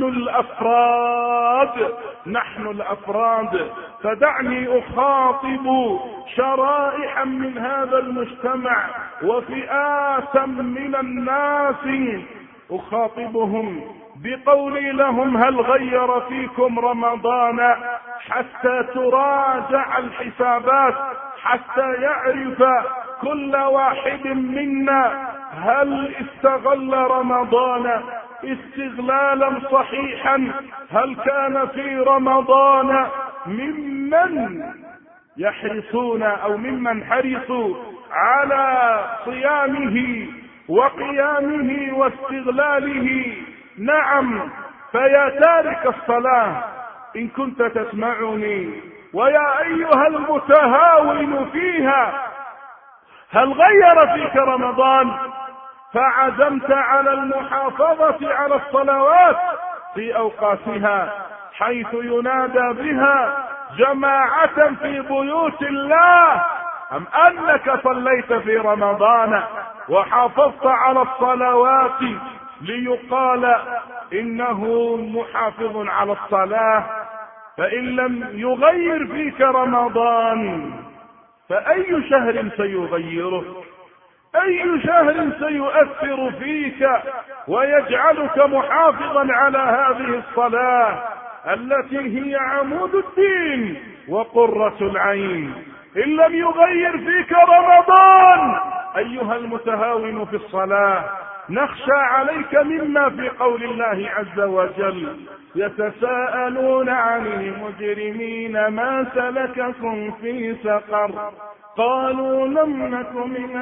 نحن الأفراد. فدعني أخاطب شرائحا من هذا المجتمع وفئات من الناس، أخاطبهم بقولي لهم: هل غير فيكم رمضان حتى تراجع الحسابات، حتى يعرف كل واحد منا هل استغل رمضان استغلالا صحيحا؟ هل كان في رمضان ممن يحرصون أو ممن حرصوا على صيامه وقيامه واستغلاله؟ نعم. فيا تارك الصلاة إن كنت تسمعني، ويا أيها المتهاون فيها، هل غير فيك رمضان فعزمت على المحافظة على الصلوات في أوقاتها حيث ينادى بها جماعة في بيوت الله، أم أنك صليت في رمضان وحافظت على الصلوات ليقال إنه محافظ على الصلاة؟ فإن لم يغير فيك رمضان فأي شهر سيغيره؟ أي شهر سيؤثر فيك ويجعلك محافظا على هذه الصلاة التي هي عمود الدين وقرة العين؟ إن لم يغير فيك رمضان أيها المتهاون في الصلاة، نخشى عليك مما في قول الله عز وجل: يتساءلون عن المجرمين ما سلككم في سقر قالوا لم نك من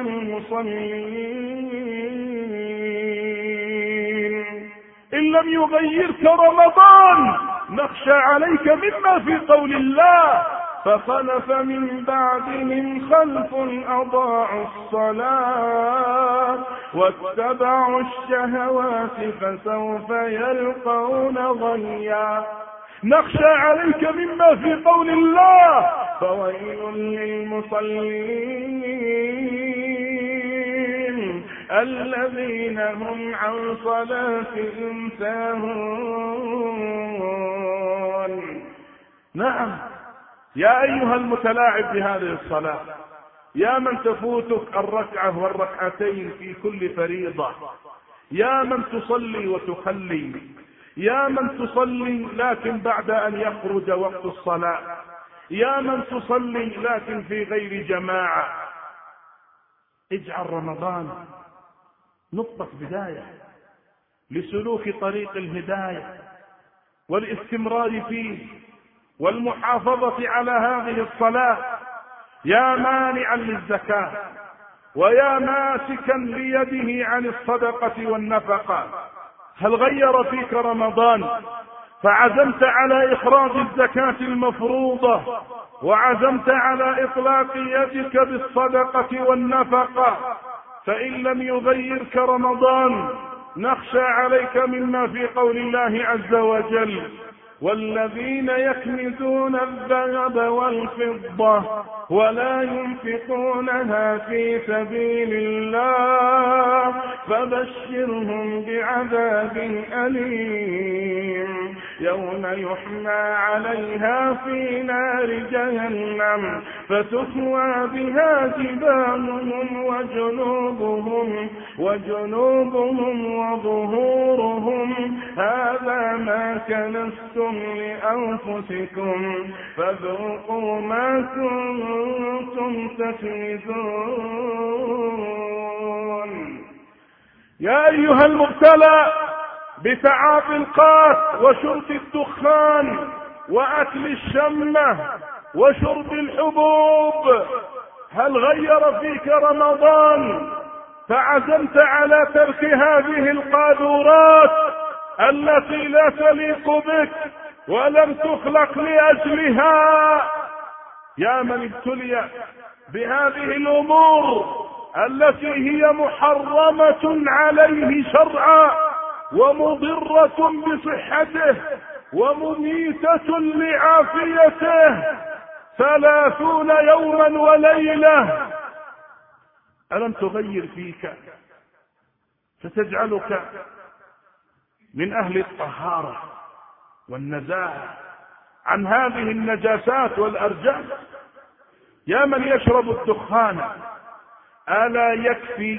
المصلين. إن لم يغيرك رمضان نخشى عليك مما في قول الله: فخلف من بعدهم خلف أضاعوا الصلاة واتبعوا الشهوات فسوف يلقون غيا. نخشى عليك مما في قول الله: فويل للمصلين الذين هم عن صلاتهم ساهون. نعم يا أيها المتلاعب بهذه الصلاة، يا من تفوتك الركعة والركعتين في كل فريضة، يا من تصلي وتخلي، يا من تصلي لكن بعد أن يخرج وقت الصلاة، يا من تصلي لكن في غير جماعة. اجعل رمضان نقطة بداية لسلوك طريق الهداية والاستمرار فيه والمحافظة على هذه الصلاة. يا مانعا للزكاة ويا ماسكا بيده عن الصدقة والنفقة، هل غير فيك رمضان فعزمت على إخراج الزكاة المفروضة وعزمت على إطلاق يدك بالصدقة والنفقة؟ فإن لم يغيرك رمضان نخشى عليك مما في قول الله عز وجل: والذين يكنزون الذهب والفضة ولا ينفقونها في سبيل الله فبشرهم بعذاب أليم يوم يحمى عليها في نار جهنم فتكوى بها جباههم وجنوبهم وظهورهم هذا ما كنزتم لأنفسكم فذوقوا ما كنتم تكنزون. يا أيها المبتلى بتعاطي القات وشرب الدخان وأكل الشمة، وشرب الحبوب. هل غير فيك رمضان فعزمت على ترك هذه القاذورات التي لا تليق بك ولم تخلق لأجلها؟ يا من ابتلي بهذه الأمور التي هي محرمة عليه شرعا ومضرة بصحته ومميتة لعافيته 30 يوما وليلة، ألم تغير فيك فتجعلك من أهل الطهارة والنزاهة عن هذه النجاسات والأرجاس؟ يا من يشرب الدخان، ألا يكفي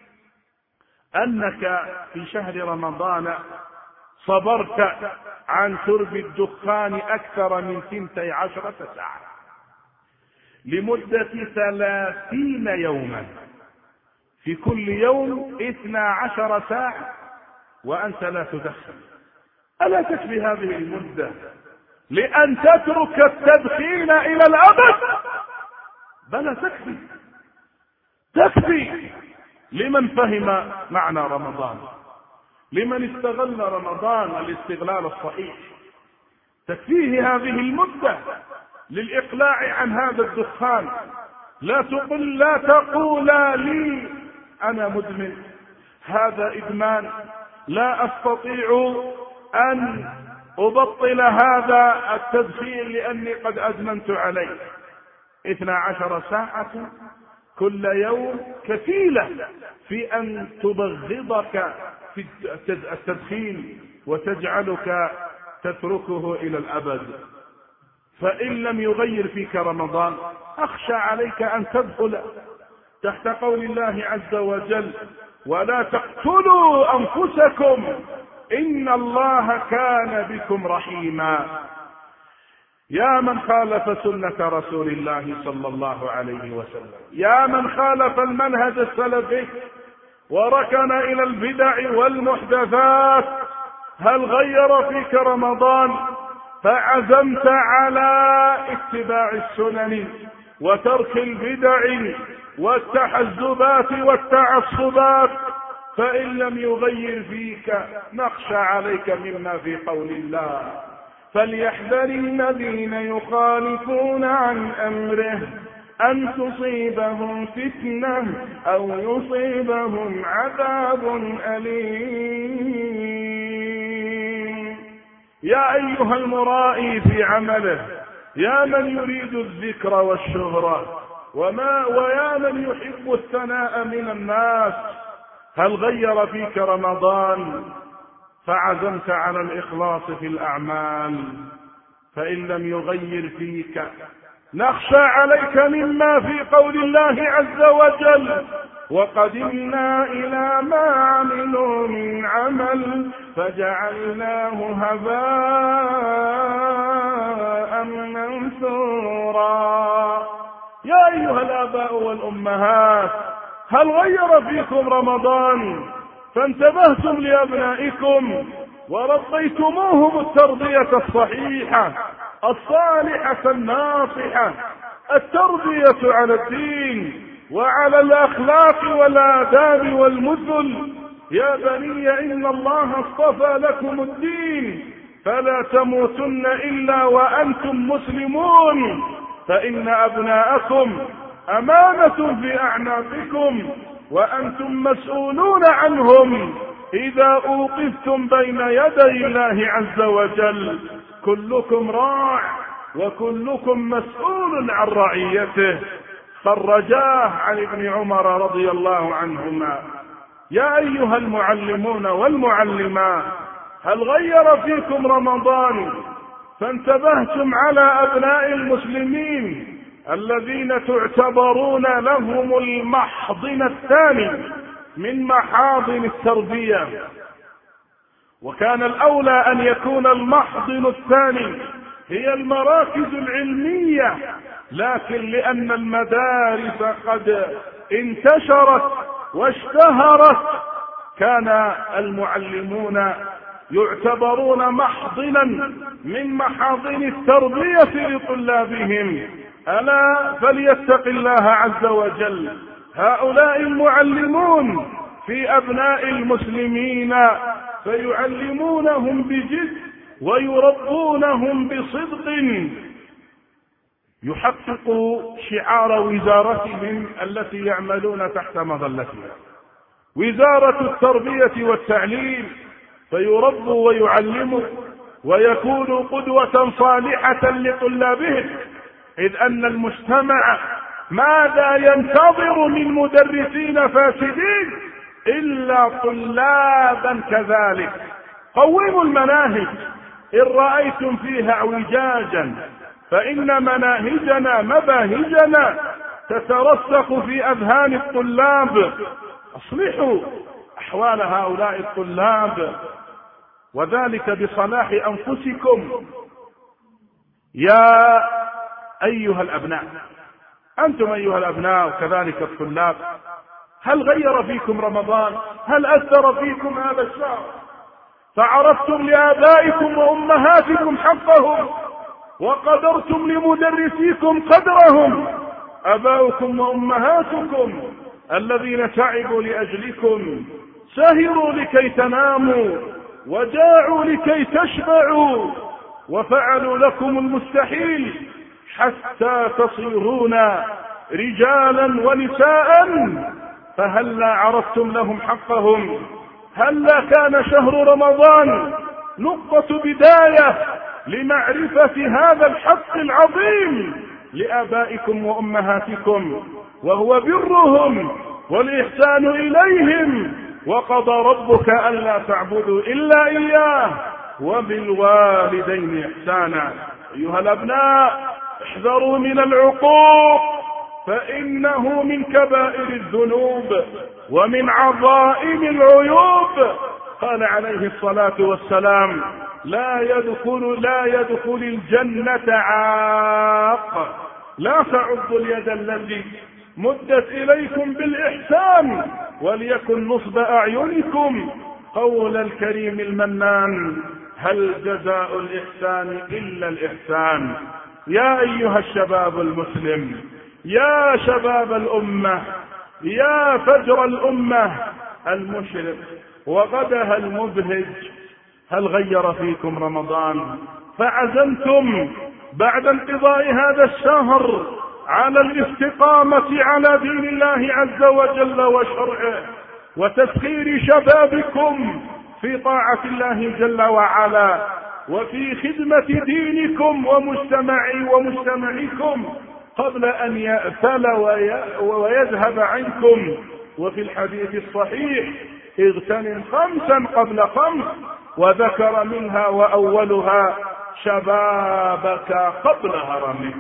أنك في شهر رمضان صبرت عن شرب الدخان أكثر من 12 ساعة لمدة 30 يوما، في كل يوم 12 ساعة وأنت لا تدخن؟ ألا تكفي هذه المدة لأن تترك التدخين إلى الأبد؟ بلى تكفي لمن فهم معنى رمضان، لمن استغل رمضان الاستغلال الصحيح. تكفيه هذه المدة للإقلاع عن هذا الدخان. لا تقول لي أنا مدمن، هذا إدمان، لا أستطيع أن أبطل هذا التدخين لأني قد أدمنت عليه. 12 ساعة كل يوم كفيلة في أن تبغضك في التدخين وتجعلك تتركه إلى الأبد. فإن لم يغير فيك رمضان أخشى عليك أن تدخل تحت قول الله عز وجل: ولا تقتلوا أنفسكم إن الله كان بكم رحيما. يا من خالف سنة رسول الله صلى الله عليه وسلم، يا من خالف المنهج السلفي وركن إلى البدع والمحدثات، هل غير فيك رمضان فعزمت على اتباع السنن وترك البدع والتحزبات والتعصبات؟ فإن لم يغير فيك نخشى عليك مما في قول الله: فليحذر الذين يخالفون عن أمره أن تصيبهم فتنة أو يصيبهم عذاب أليم. يا أيها المرائي في عمله، يا من يريد الذكر والشهرة ويا من يحب الثناء من الناس، هل غير فيك رمضان فعزمت على الإخلاص في الأعمال؟ فإن لم يغير فيك نخشى عليك مما في قول الله عز وجل: وقدمنا إلى ما عملوا من عمل فجعلناه هباء منثورا. يا أيها الآباء والأمهات، هل غير فيكم رمضان فانتبهتم لأبنائكم وربيتموهم التربية الصحيحة الصالحة الناصحة، التربية على الدين وعلى الأخلاق والآداب والمثل؟ يا بني إن الله اصطفى لكم الدين فلا تموتن إلا وأنتم مسلمون، فإن أبناءكم أمانة في أعناقكم وأنتم مسؤولون عنهم إذا أوقفتم بين يدي الله عز وجل. كلكم راع وكلكم مسؤول عن رعيته. خرجاه عن ابن عمر رضي الله عنهما. يا أيها المعلمون والمعلمات، هل غير فيكم رمضان فانتبهتم على أبناء المسلمين الذين تعتبرون لهم المحضن الثاني من محاضن التربية؟ وكان الأولى أن يكون المحضن الثاني هي المراكز العلمية، لكن لأن المدارس قد انتشرت واشتهرت كان المعلمون يعتبرون محضنا من محاضن التربية لطلابهم. ألا فليتق الله عز وجل هؤلاء المعلمون في أبناء المسلمين، فيعلمونهم بجد ويربونهم بصدق يحقق شعار وزارتهم التي يعملون تحت مظلتها، وزارة التربية والتعليم، فيربوا ويعلموا ويكونوا قدوة صالحة لطلابهم، إذ أن المجتمع ماذا ينتظر من مدرسين فاسدين إلا طلابا كذلك. قوموا المناهج إن رأيتم فيها اعوجاجا، فإن مناهجنا مباهجنا تترسخ في أذهان الطلاب. أصلحوا أحوال هؤلاء الطلاب، وذلك بصلاح أنفسكم. يا أيها الأبناء، أنتم أيها الأبناء وكذلك الطلاب، هل غير فيكم رمضان؟ هل أثر فيكم هذا الشهر؟ فعرفتم لآبائكم وأمهاتكم حقهم، وقدرتم لمدرسيكم قدرهم؟ آباؤكم وأمهاتكم الذين تعبوا لأجلكم، سهروا لكي تناموا، وجاعوا لكي تشبعوا، وفعلوا لكم المستحيل حتى تصيرون رجالا ونساء، فهلا عرفتم لهم حقهم؟ هلا كان شهر رمضان نقطة بداية لمعرفة هذا الحق العظيم لآبائكم وأمهاتكم، وهو برهم والإحسان إليهم. وقضى ربك ألا تعبدوا إلا إياه وبالوالدين إحسانا. أيها الأبناء، احذروا من العقوق، فإنه من كبائر الذنوب ومن عظائم العيوب. قال عليه الصلاة والسلام: لا يدخل الجنة عاق. لا تعضوا اليد التي مدت إليكم بالإحسان، وليكن نصب أعينكم. قول الكريم المنان: هل جزاء الإحسان إلا الإحسان. يا أيها الشباب المسلم، يا شباب الأمة، يا فجر الأمة المشرق وغدها المبهج، هل غير فيكم رمضان فعزمتم بعد انقضاء هذا الشهر على الاستقامة على دين الله عز وجل وشرعه، وتسخير شبابكم في طاعة الله جل وعلا، وفي خدمة دينكم ومجتمعكم قبل أن يأثل ويذهب عنكم؟ وفي الحديث الصحيح: اغتنم 5 قبل 5، وذكر منها وأولها شبابك قبل هرمك.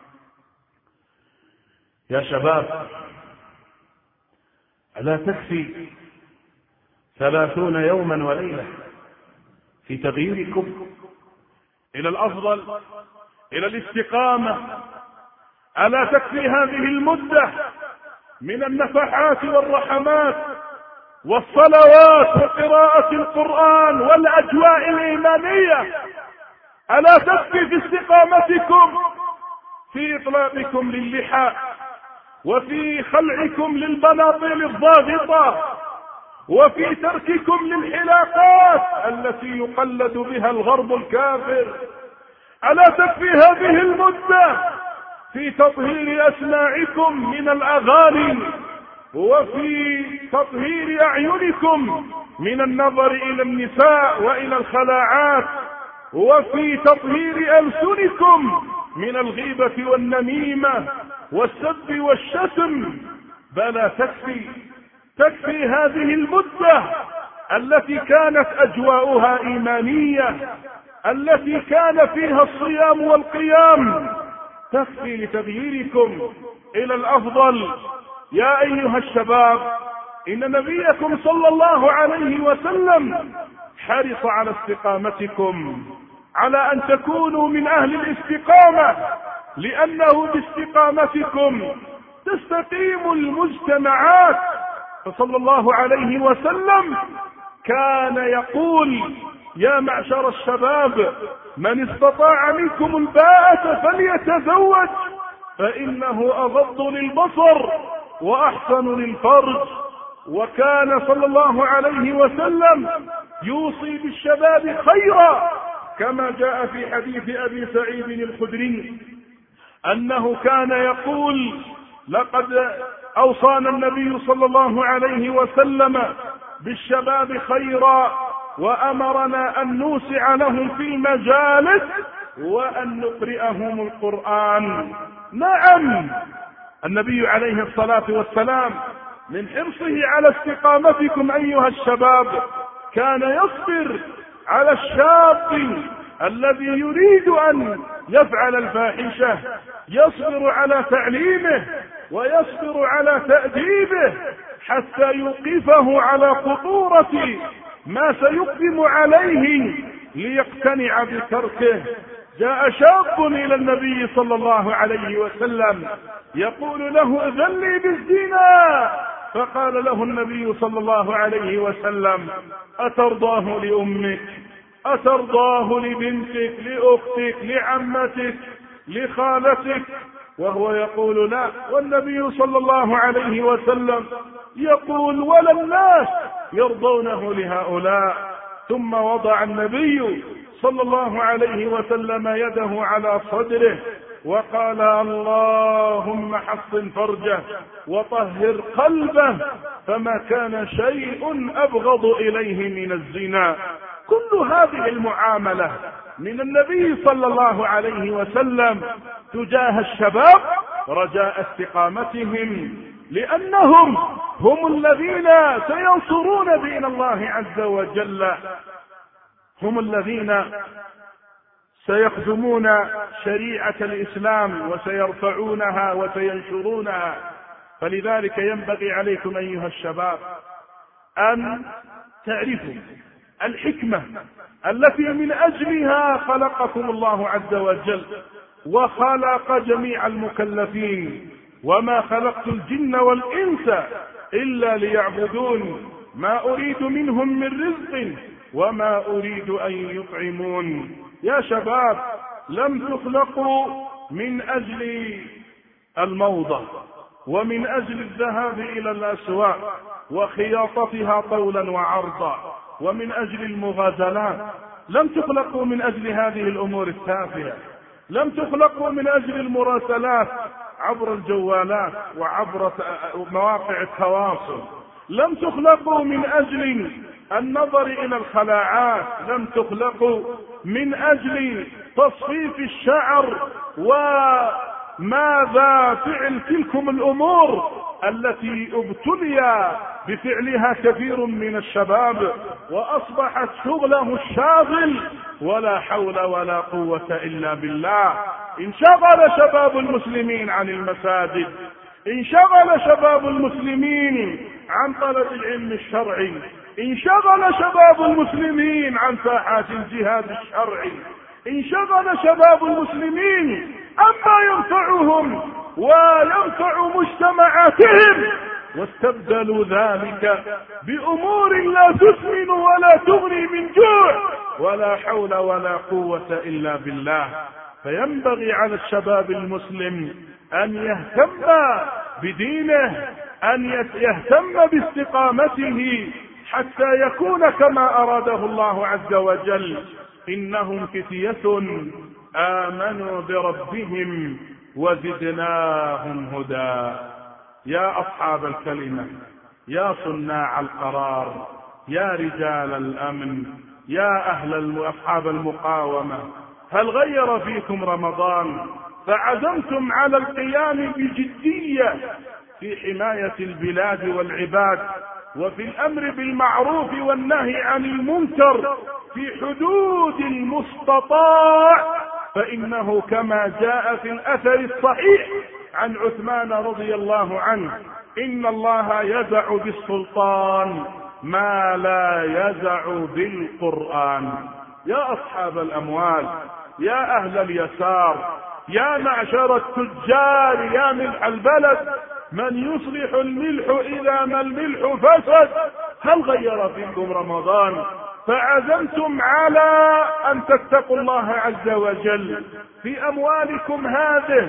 يا شباب، ألا تكفي 30 يوما وليلة في تغييركم إلى الأفضل، إلى الاستقامة؟ ألا تكفي هذه المدة من النفحات والرحمات والصلوات وقراءة القرآن والأجواء الإيمانية؟ ألا تكفي في استقامتكم في إطلاقكم للحى، وفي خلعكم للبناطيل الضاغطة، وفي ترككم للحلاقات التي يقلد بها الغرب الكافر؟ ألا تكفي هذه المدة في تطهير أسماعكم من الأغاني، وفي تطهير أعينكم من النظر إلى النساء وإلى الخلاعات، وفي تطهير ألسنكم من الغيبة والنميمة والسب والشتم؟ بلى تكفي هذه المدة التي كانت أجواؤها إيمانية، التي كان فيها الصيام والقيام، تكفي لتغييركم إلى الأفضل. يا أيها الشباب، إن نبيكم صلى الله عليه وسلم حرص على استقامتكم، على أن تكونوا من أهل الاستقامة، لأنه باستقامتكم تستقيم المجتمعات. فصلى الله عليه وسلم كان يقول: يا معشر الشباب من استطاع منكم الباءة فليتزوج فإنه أغض للبصر وأحسن للفرج. وكان صلى الله عليه وسلم يوصي بالشباب خيرا كما جاء في حديث أبي سعيد الخدري أنه كان يقول لقد أوصانا النبي صلى الله عليه وسلم بالشباب خيرا وأمرنا أن نوسع لهم في المجالس وأن نقرئهم القرآن. نعم، النبي عليه الصلاة والسلام من حرصه على استقامتكم أيها الشباب كان يصبر على الشاب الذي يريد أن يفعل الفاحشة، يصبر على تعليمه ويصبر على تأديبه حتى يوقفه على خطورة ما سيقدم عليه ليقتنع بتركه. جاء شاب إلى النبي صلى الله عليه وسلم يقول له ائذن لي بالزنا، فقال له النبي صلى الله عليه وسلم أترضاه لأمك؟ أترضاه لبنتك، لأختك، لعمتك، لخالتك؟ وهو يقول لا، والنبي صلى الله عليه وسلم يقول ولا الناس يرضونه لهؤلاء. ثم وضع النبي صلى الله عليه وسلم يده على صدره وقال اللهم حصن فرجه وطهر قلبه فما كان شيء أبغض إليه من الزنا. كل هذه المعاملة من النبي صلى الله عليه وسلم تجاه الشباب رجاء استقامتهم، لأنهم هم الذين سينصرون دين الله عز وجل، هم الذين سيخدمون شريعة الإسلام وسيرفعونها وسينشرونها. فلذلك ينبغي عليكم أيها الشباب أن تعرفوا الحكمة التي من أجلها خلقكم الله عز وجل وخلق جميع المكلفين، وما خلقت الجن والإنس إلا ليعبدون ما أريد منهم من رزق وما أريد أن يطعمون. يا شباب لم تخلقوا من أجل الموضة ومن أجل الذهاب إلى الأسواق وخياطتها طولا وعرضا ومن أجل المغازلات، لم تخلقوا من أجل هذه الأمور التافهة، لم تخلقوا من أجل المراسلات عبر الجوالات وعبر مواقع التواصل، لم تخلقوا من أجل النظر إلى الخلاعات، لم تخلقوا من أجل تصفيف الشعر وماذا فعل تلكم الأمور التي ابتلي بفعلها كثير من الشباب وأصبحت شغله الشاغل ولا حول ولا قوة إلا بالله. انشغل شباب المسلمين عن المساجد، انشغل شباب المسلمين عن طلب العلم الشرعي، انشغل شباب المسلمين عن ساحات الجهاد الشرعي، انشغل شباب المسلمين عما ينفعهم وينفع مجتمعاتهم، واستبدلوا ذلك بأمور لا تسمن ولا تغني من جوع ولا حول ولا قوة إلا بالله. فينبغي على الشباب المسلم أن يهتم بدينه، أن يهتم باستقامته حتى يكون كما أراده الله عز وجل. إنهم فتية آمنوا بربهم وزدناهم هدى. يا أصحاب الكلمة، يا صناع القرار، يا رجال الأمن، يا أصحاب المقاومة، هل غير فيكم رمضان فعزمتم على القيام بجدية في حماية البلاد والعباد وفي الأمر بالمعروف والنهي عن المنكر في حدود المستطاع؟ فإنه كما جاء في الأثر الصحيح عن عثمان رضي الله عنه إن الله يزع بالسلطان ما لا يزع بالقرآن. يا أصحاب الأموال، يا أهل اليسار، يا معشر التجار، يا ملح البلد، من يصلح الملح إذا ما الملح فسد؟ هل غير فيكم رمضان فعزمتم على أن تتقوا الله عز وجل في أموالكم هذه،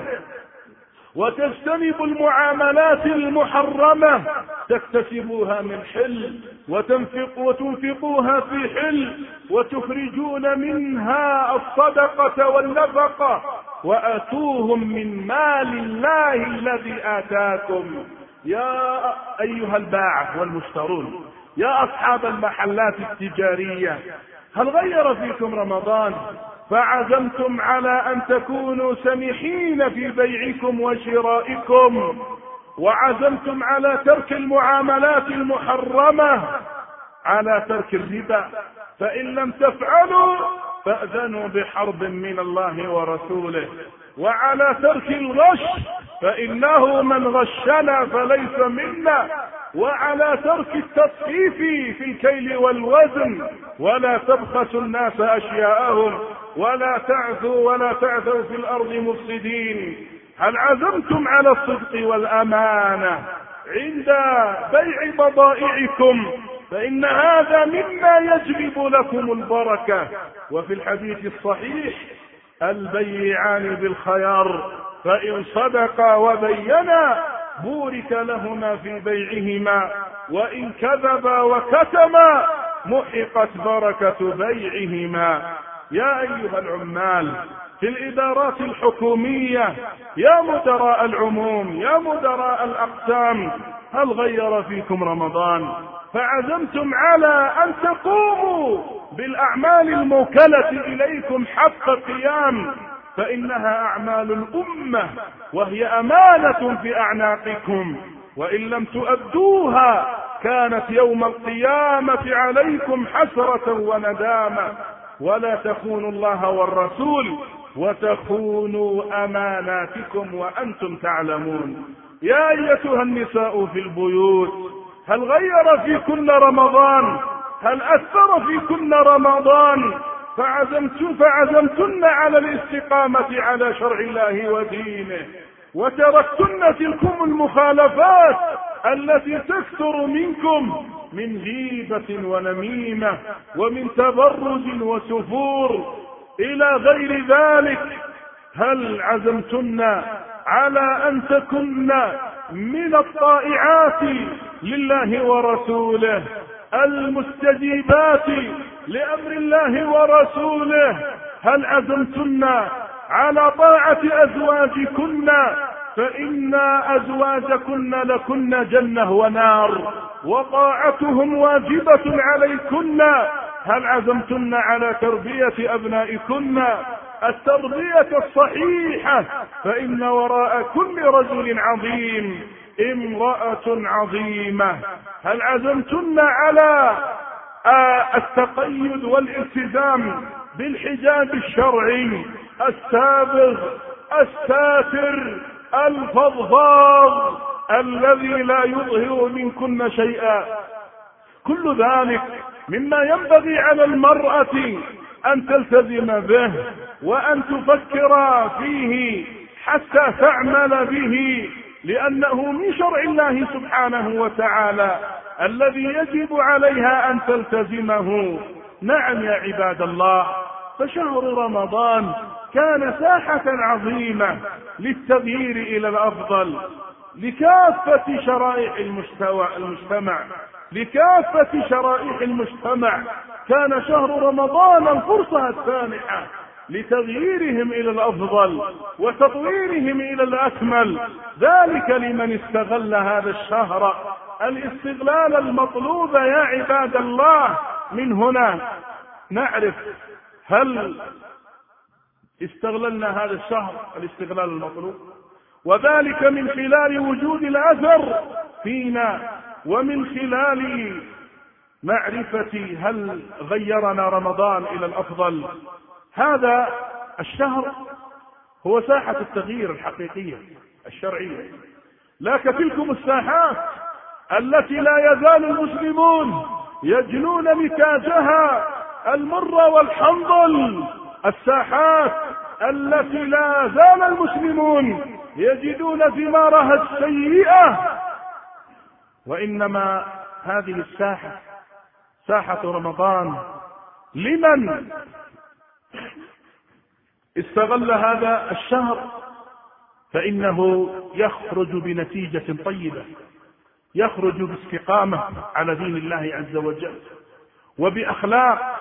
وتجتنبوا المعاملات المحرمة، تكتسبوها من حل وتنفقوها في حل، وتخرجون منها الصدقة والنفقة، وآتوهم من مال الله الذي آتاكم. يا أيها الباعة والمشترون، يا أصحاب المحلات التجارية، هل غير فيكم رمضان فعزمتم على أن تكونوا سمحين في بيعكم وشرائكم، وعزمتم على ترك المعاملات المحرمة، على ترك الربا، فإن لم تفعلوا فأذنوا بحرب من الله ورسوله، وعلى ترك الغش، فإنه من غشنا فليس منا، وعلى ترك التطفيف في الكيل والوزن، ولا تبخسوا الناس أشياءهم، ولا تعثوا في الأرض مفسدين. هل عزمتم على الصدق والأمانة عند بيع بضائعكم؟ فإن هذا مما يجلب لكم البركة. وفي الحديث الصحيح: البيعان بالخيار، فإن صدقا وبينا بورك لهما في بيعهما، وإن كذبا وكتما محقت بركة بيعهما. يا أيها العمال في الإدارات الحكومية، يا مدراء العموم، يا مدراء الأقسام، هل غير فيكم رمضان فعزمتم على أن تقوموا بالأعمال الموكلة إليكم حق قيام؟ فإنها أعمال الأمة، وهي أمانة في أعناقكم، وإن لم تؤدوها كانت يوم القيامة عليكم حسرة وندامة. ولا تخونوا الله والرسول وتخونوا أماناتكم وأنتم تعلمون. يا أيتها النساء في البيوت، هل غير فيكن رمضان؟ هل أثر فيكن رمضان فعزمتن على الاستقامة على شرع الله ودينه، وتركتن تلكم المخالفات التي تكثر منكم من غيبة ونميمة ومن تبرج وسفور إلى غير ذلك؟ هل عزمتن على أن تكن من الطائعات لله ورسوله المستجيبات لأمر الله ورسوله؟ هل عزمتن على طاعة أزواجكن؟ فإن أزواجكن لكن جنة ونار، وطاعتهم واجبة عليكن. هل عزمتن على تربية أبنائكن التربية الصحيحة؟ فإن وراء كل رجل عظيم امرأة عظيمة. هل عزمتن على التقيد والالتزام بالحجاب الشرعي السابغ الساتر الفضفاض الذي لا يظهر منكن شيئا؟ كل ذلك مما ينبغي على المرأة أن تلتزم به وأن تفكر فيه حتى تعمل به، لأنه من شرع الله سبحانه وتعالى الذي يجب عليها أن تلتزمه. نعم يا عباد الله، فشهر رمضان كان ساحة عظيمة للتغيير إلى الأفضل لكافة شرائح المجتمع، لكافة شرائح المجتمع. كان شهر رمضان الفرصة السانحة لتغييرهم إلى الأفضل وتطويرهم إلى الأكمل، ذلك لمن استغل هذا الشهر الاستغلال المطلوب. يا عباد الله، من هنا نعرف هل استغللنا هذا الشهر الاستغلال المطلوب، وذلك من خلال وجود الأثر فينا، ومن خلال معرفة هل غيرنا رمضان إلى الأفضل. هذا الشهر هو ساحة التغيير الحقيقية الشرعية، لا كتلكم الساحات التي لا يزال المسلمون يجنون نتاجها المر والحنظل، الساحات التي لا زال المسلمون يجدون ثمارها السيئة. وإنما هذه الساحة ساحة رمضان لمن استغل هذا الشهر فإنه يخرج بنتيجة طيبة، يخرج باستقامة على دين الله عز وجل وبأخلاق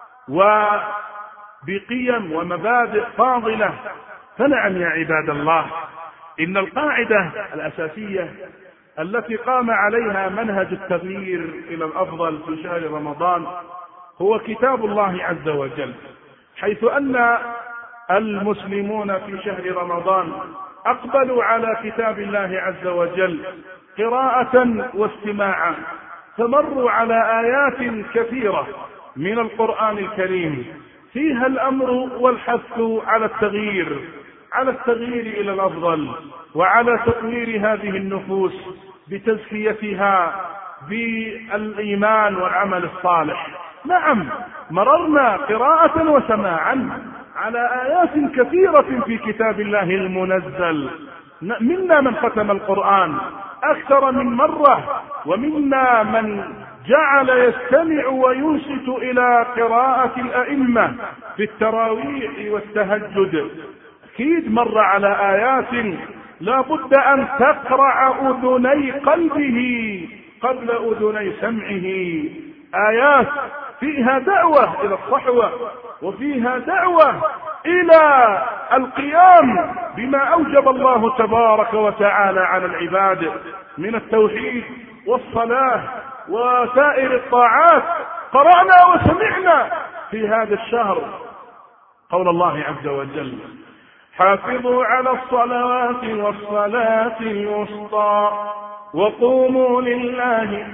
وبقيم ومبادئ فاضلة. فنعم يا عباد الله، إن القاعدة الأساسية التي قام عليها منهج التغيير إلى الأفضل في شهر رمضان هو كتاب الله عز وجل، حيث أن المسلمون في شهر رمضان أقبلوا على كتاب الله عز وجل قراءة واستماعا، فمروا على آيات كثيرة من القرآن الكريم فيها الأمر والحث على التغيير إلى الأفضل، وعلى تطوير هذه النفوس بتزكيتها بالإيمان والعمل الصالح. نعم، مررنا قراءة وسماعا على آيات كثيرة في كتاب الله المنزل، منا من ختم القرآن أكثر من مرة، ومنا من جعل يستمع وينصت إلى قراءة الأئمة في التراويح والتهجد. أكيد مر على آيات لا بد أن تقرع أذني قلبه قبل أذني سمعه، آيات فيها دعوة إلى الصحوة، وفيها دعوة إلى القيام بما أوجب الله تبارك وتعالى على العباد من التوحيد والصلاة وسائر الطاعات. قرأنا وسمعنا في هذا الشهر قول الله عز وجل: حافظوا على الصلوات والصلاة الوسطى وقوموا لله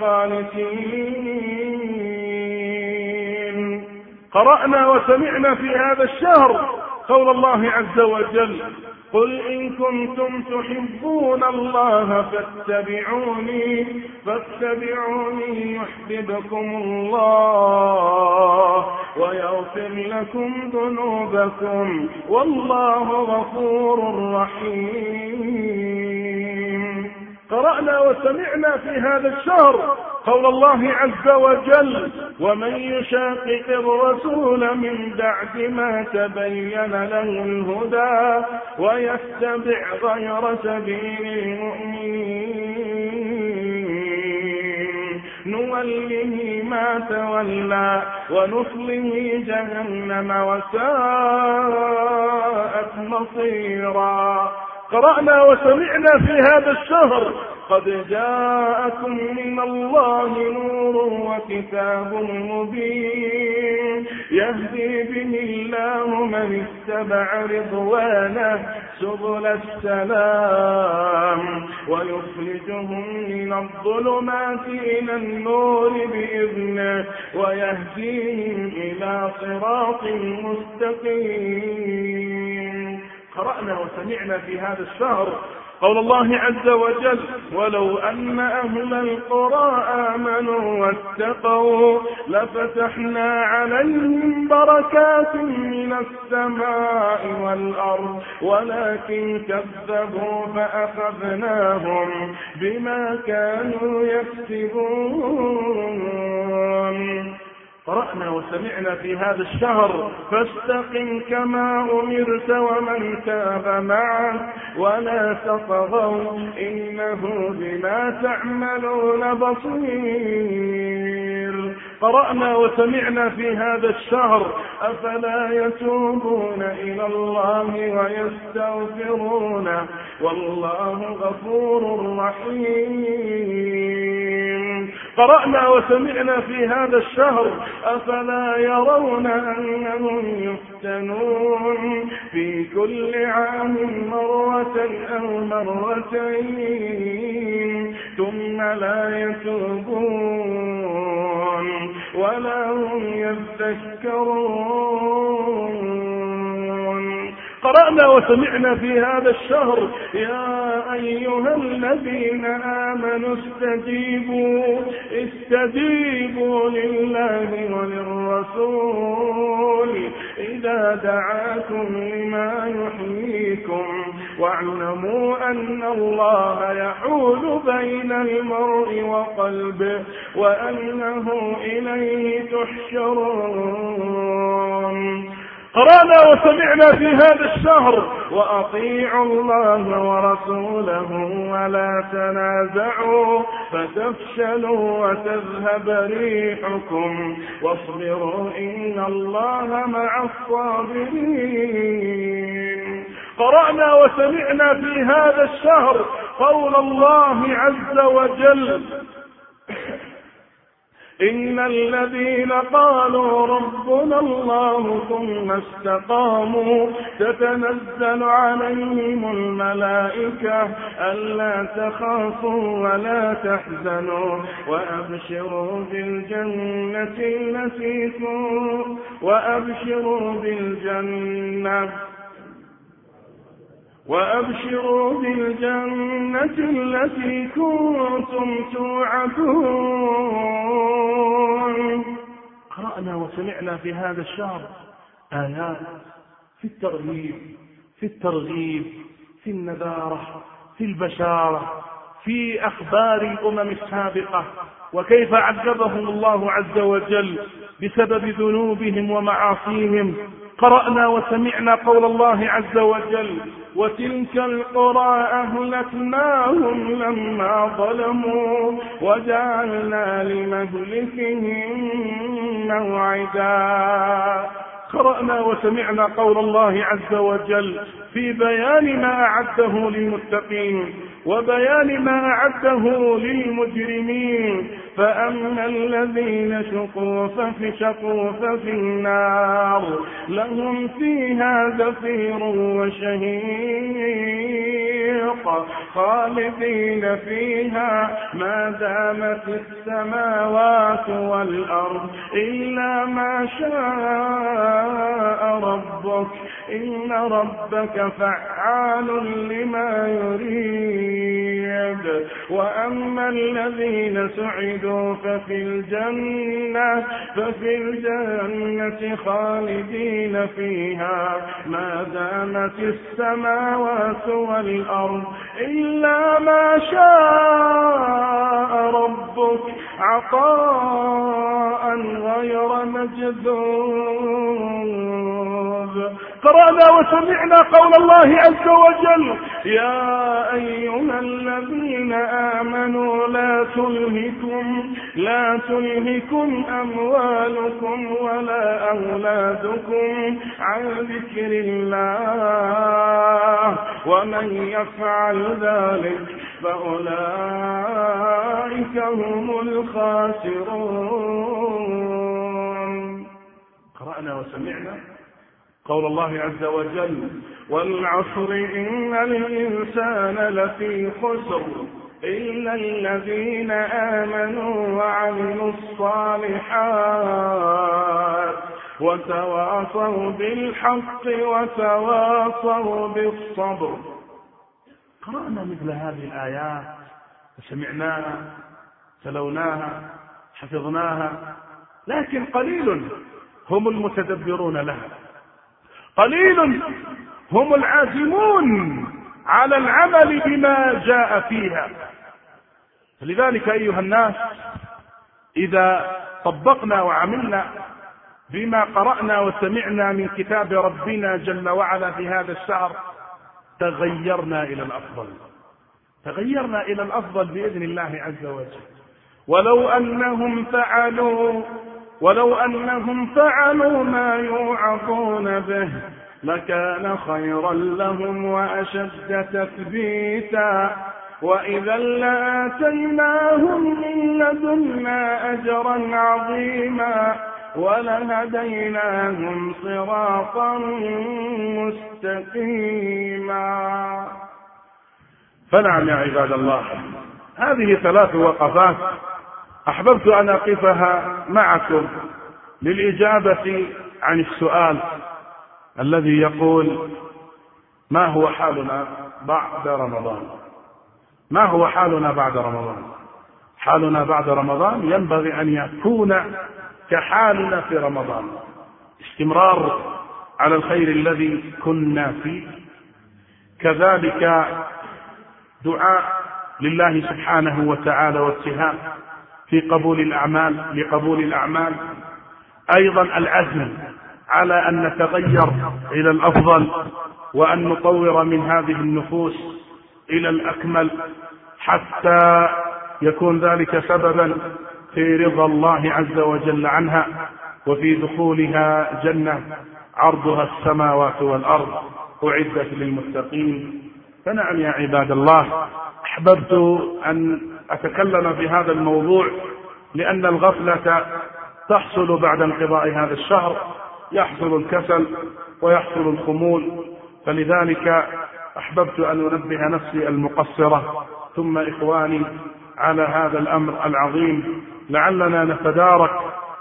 قانتين. قرأنا وسمعنا في هذا الشهر قول الله عز وجل: قل إن كنتم تحبون الله فاتبعوني يحببكم الله ويغفر لكم ذنوبكم والله غفور رحيم. قرأنا وسمعنا في هذا الشهر قول الله عز وجل: ومن يشاقق الرسول من بعد ما تبين له الهدى ويتبع غير سبيل المؤمنين نوله ما تولى ونصله جهنم وساءت مصيرا. قرأنا وسمعنا في هذا الشهر: قد جاءكم من الله نور وكتاب مبين يهدي به الله من اتبع رضوانه سبل السلام ويخرجهم من الظلمات إلى النور بإذنه ويهديهم إلى صراط مستقيم. قرأنا وسمعنا في هذا الشهر قول الله عز وجل: ولو أن أهل القرى آمنوا واتقوا لفتحنا عليهم بركات من السماء والأرض ولكن كذبوا فأخذناهم بما كانوا يكسبون. قرأنا وسمعنا في هذا الشهر: فاستقم كما أمرت ومن تاب معك ولا تطغوا إنه بما تعملون بصير. قرأنا وسمعنا في هذا الشهر: أفلا يتوبون إلى الله ويستغفرونه والله غفور رحيم. قرأنا وسمعنا في هذا الشهر: أفلا يرون أنهم يفتنون في كل عام مرة أو مرتين ثم لا يتوبون ولا هم يذكرون. قرأنا وسمعنا في هذا الشهر: يا أيها الذين آمنوا استجيبوا لله وللرسول إذا دعاكم لما يحييكم واعلموا أن الله يحول بين المرء وقلبه وأنه إليه تحشرون. قرأنا وسمعنا في هذا الشهر وأطيعوا الله ورسوله ولا تنازعوا فتفشلوا وتذهب ريحكم واصبروا إن الله مع الصابرين. قرأنا وسمعنا في هذا الشهر قول الله عز وجل: إن الذين قالوا ربنا الله ثم استقاموا تتنزل عليهم الملائكة ألا تخافوا ولا تحزنوا وأبشروا بالجنة التي كنتم توعدون. قرأنا وسمعنا في هذا الشهر آيات في الترغيب في النذارة في البشارة في أخبار الأمم السابقة وكيف عذبهم الله عز وجل بسبب ذنوبهم ومعاصيهم. قرأنا وسمعنا قول الله عز وجل: وتلك القرى أهلكناهم لما ظلموا وجعلنا لمهلكهم موعدا. قرأنا وسمعنا قول الله عز وجل في بيان ما أعده للمتقين وبيان ما أعده للمجرمين: فأما الذين شقوا ففي النار لهم فيها زفير وشهيق خالدين فيها ما دامت السماوات والأرض إلا ما شاء ربك إن ربك فعال لما يريد. وأما الذين سعدوا ففي الجنة خالدين فيها ما دامت السماوات والأرض إلا ما شاء ربك عطاء غير مجذوذ. قرأنا وسمعنا قول الله عز وجل: يا أيها الذين آمنوا لا تلهكم أموالكم ولا أولادكم عن ذكر الله ومن يفعل ذلك فأولئك هم الخاسرون. قرأنا وسمعنا قول الله عز وجل: والعصر إن الإنسان لفي خسر إلا الذين آمنوا وعملوا الصالحات وتواصوا بالحق وتواصوا بالصبر. قرأنا مثل هذه الآيات وسمعناها تلوناها حفظناها، لكن قليل هم المتدبرون لها، قليل هم العازمون على العمل بما جاء فيها. لذلك أيها الناس، إذا طبقنا وعملنا بما قرأنا وسمعنا من كتاب ربنا جل وعلا في هذا الشهر تغيرنا إلى الأفضل بإذن الله عز وجل. ولو أنهم فعلوا ما يوعظون به لكان خيرا لهم وأشد تثبيتا وإذا لآتيناهم من لدنا أجرا عظيما ولهديناهم صراطا مستقيما. فنعم يا عباد الله، هذه 3 وقفات أحببت أن أقفها معكم للإجابة عن السؤال الذي يقول: ما هو حالنا بعد رمضان؟ ما هو حالنا بعد رمضان؟ حالنا بعد رمضان ينبغي أن يكون كحالنا في رمضان، استمرار على الخير الذي كنا فيه، كذلك دعاء لله سبحانه وتعالى واتهام في قبول الأعمال، أيضا العزم على أن نتغير إلى الأفضل وأن نطور من هذه النفوس إلى الأكمل حتى يكون ذلك سببا في رضا الله عز وجل عنها وفي دخولها جنة عرضها السماوات والأرض أعدت للمتقين. فنعم يا عباد الله، أحببت أن أتكلم في هذا الموضوع لأن الغفلة تحصل بعد انقضاء هذا الشهر، يحصل الكسل ويحصل الخمول، فلذلك أحببت أن أنبه نفسي المقصرة ثم إخواني على هذا الأمر العظيم، لعلنا نتدارك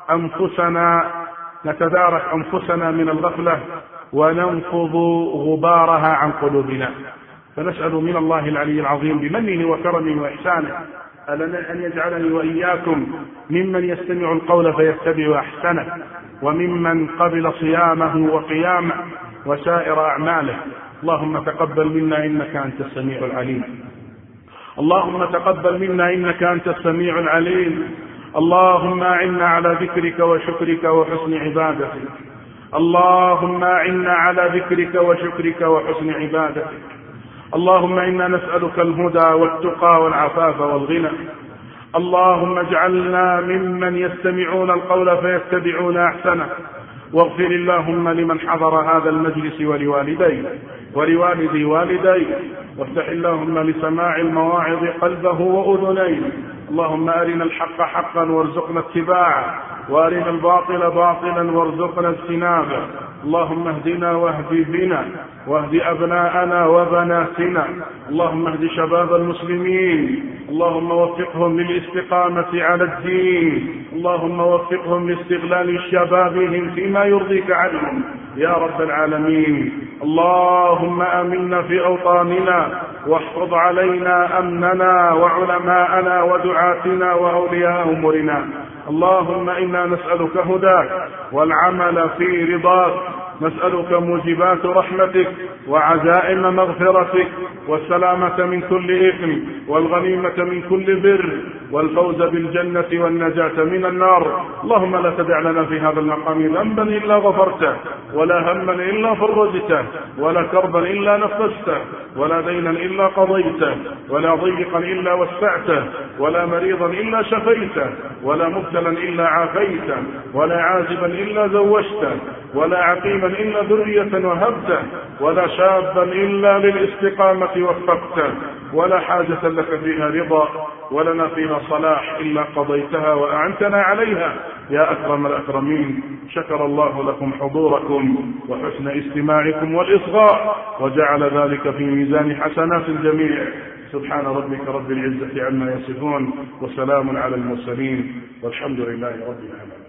أنفسنا من الغفلة وننفض غبارها عن قلوبنا. فنسأل من الله العلي العظيم بمنه وكرمه وإحسانه أن يجعلني وإياكم ممن يستمع القول فيتبع أحسنه، وممن قبل صيامه وقيامه وسائر أعماله. اللهم تقبل منا إنك أنت السميع العليم. اللهم تقبل منا إنك أنت السميع العليم. اللهم أعنا على ذكرك وشكرك وحسن عبادتك. اللهم أعنا على ذكرك وشكرك وحسن عبادتك. اللهم إنا نسألك الهدى والتقى والعفاف والغنى. اللهم اجعلنا ممن يستمعون القول فيتبعون أحسنه، واغفر اللهم لمن حضر هذا المجلس ولوالدي والديه، وافتح اللهم لسماع المواعظ قلبه وأذنيه. اللهم أرنا الحق حقا وارزقنا اتباعه، وأرنا الباطل باطلا وارزقنا اجتنابه. اللهم اهدنا واهد بنا واهد أبناءنا وبناتنا. اللهم اهد شباب المسلمين، اللهم وفقهم للاستقامة على الدين، اللهم وفقهم لاستغلال شبابهم فيما يرضيك عنهم يا رب العالمين. اللهم آمنا في أوطاننا، واحفظ علينا أمننا وعلماءنا ودعاتنا وأولياء أمورنا. اللهم إنا نسألك هداك والعمل في رضاك، نسألك موجبات رحمتك وعزائم مغفرتك والسلامة من كل إثم والغنيمة من كل بر والفوز بالجنة والنجاة من النار. اللهم لا تدع لنا في هذا المقام ذنبا إلا غفرته، ولا هما إلا فرجته، ولا كربا إلا نفسته، ولا دينا إلا قضيته، ولا ضيقا إلا وسعته، ولا مريضا إلا شفيته، ولا مبتلا إلا عافيته، ولا عازبا إلا زوجته، ولا عقيما إلا ذرية وهبته، ولا شابا إلا للاستقامة وفقته، ولا حاجة لك فيها رضا ولنا فيها صلاح إلا قضيتها وأعنتنا عليها يا أكرم الأكرمين. شكر الله لكم حضوركم وحسن استماعكم والإصغاء، وجعل ذلك في ميزان حسنات الجميع. سبحان ربك رب العزة عما يصفون، وسلام على المرسلين، والحمد لله رب العالمين.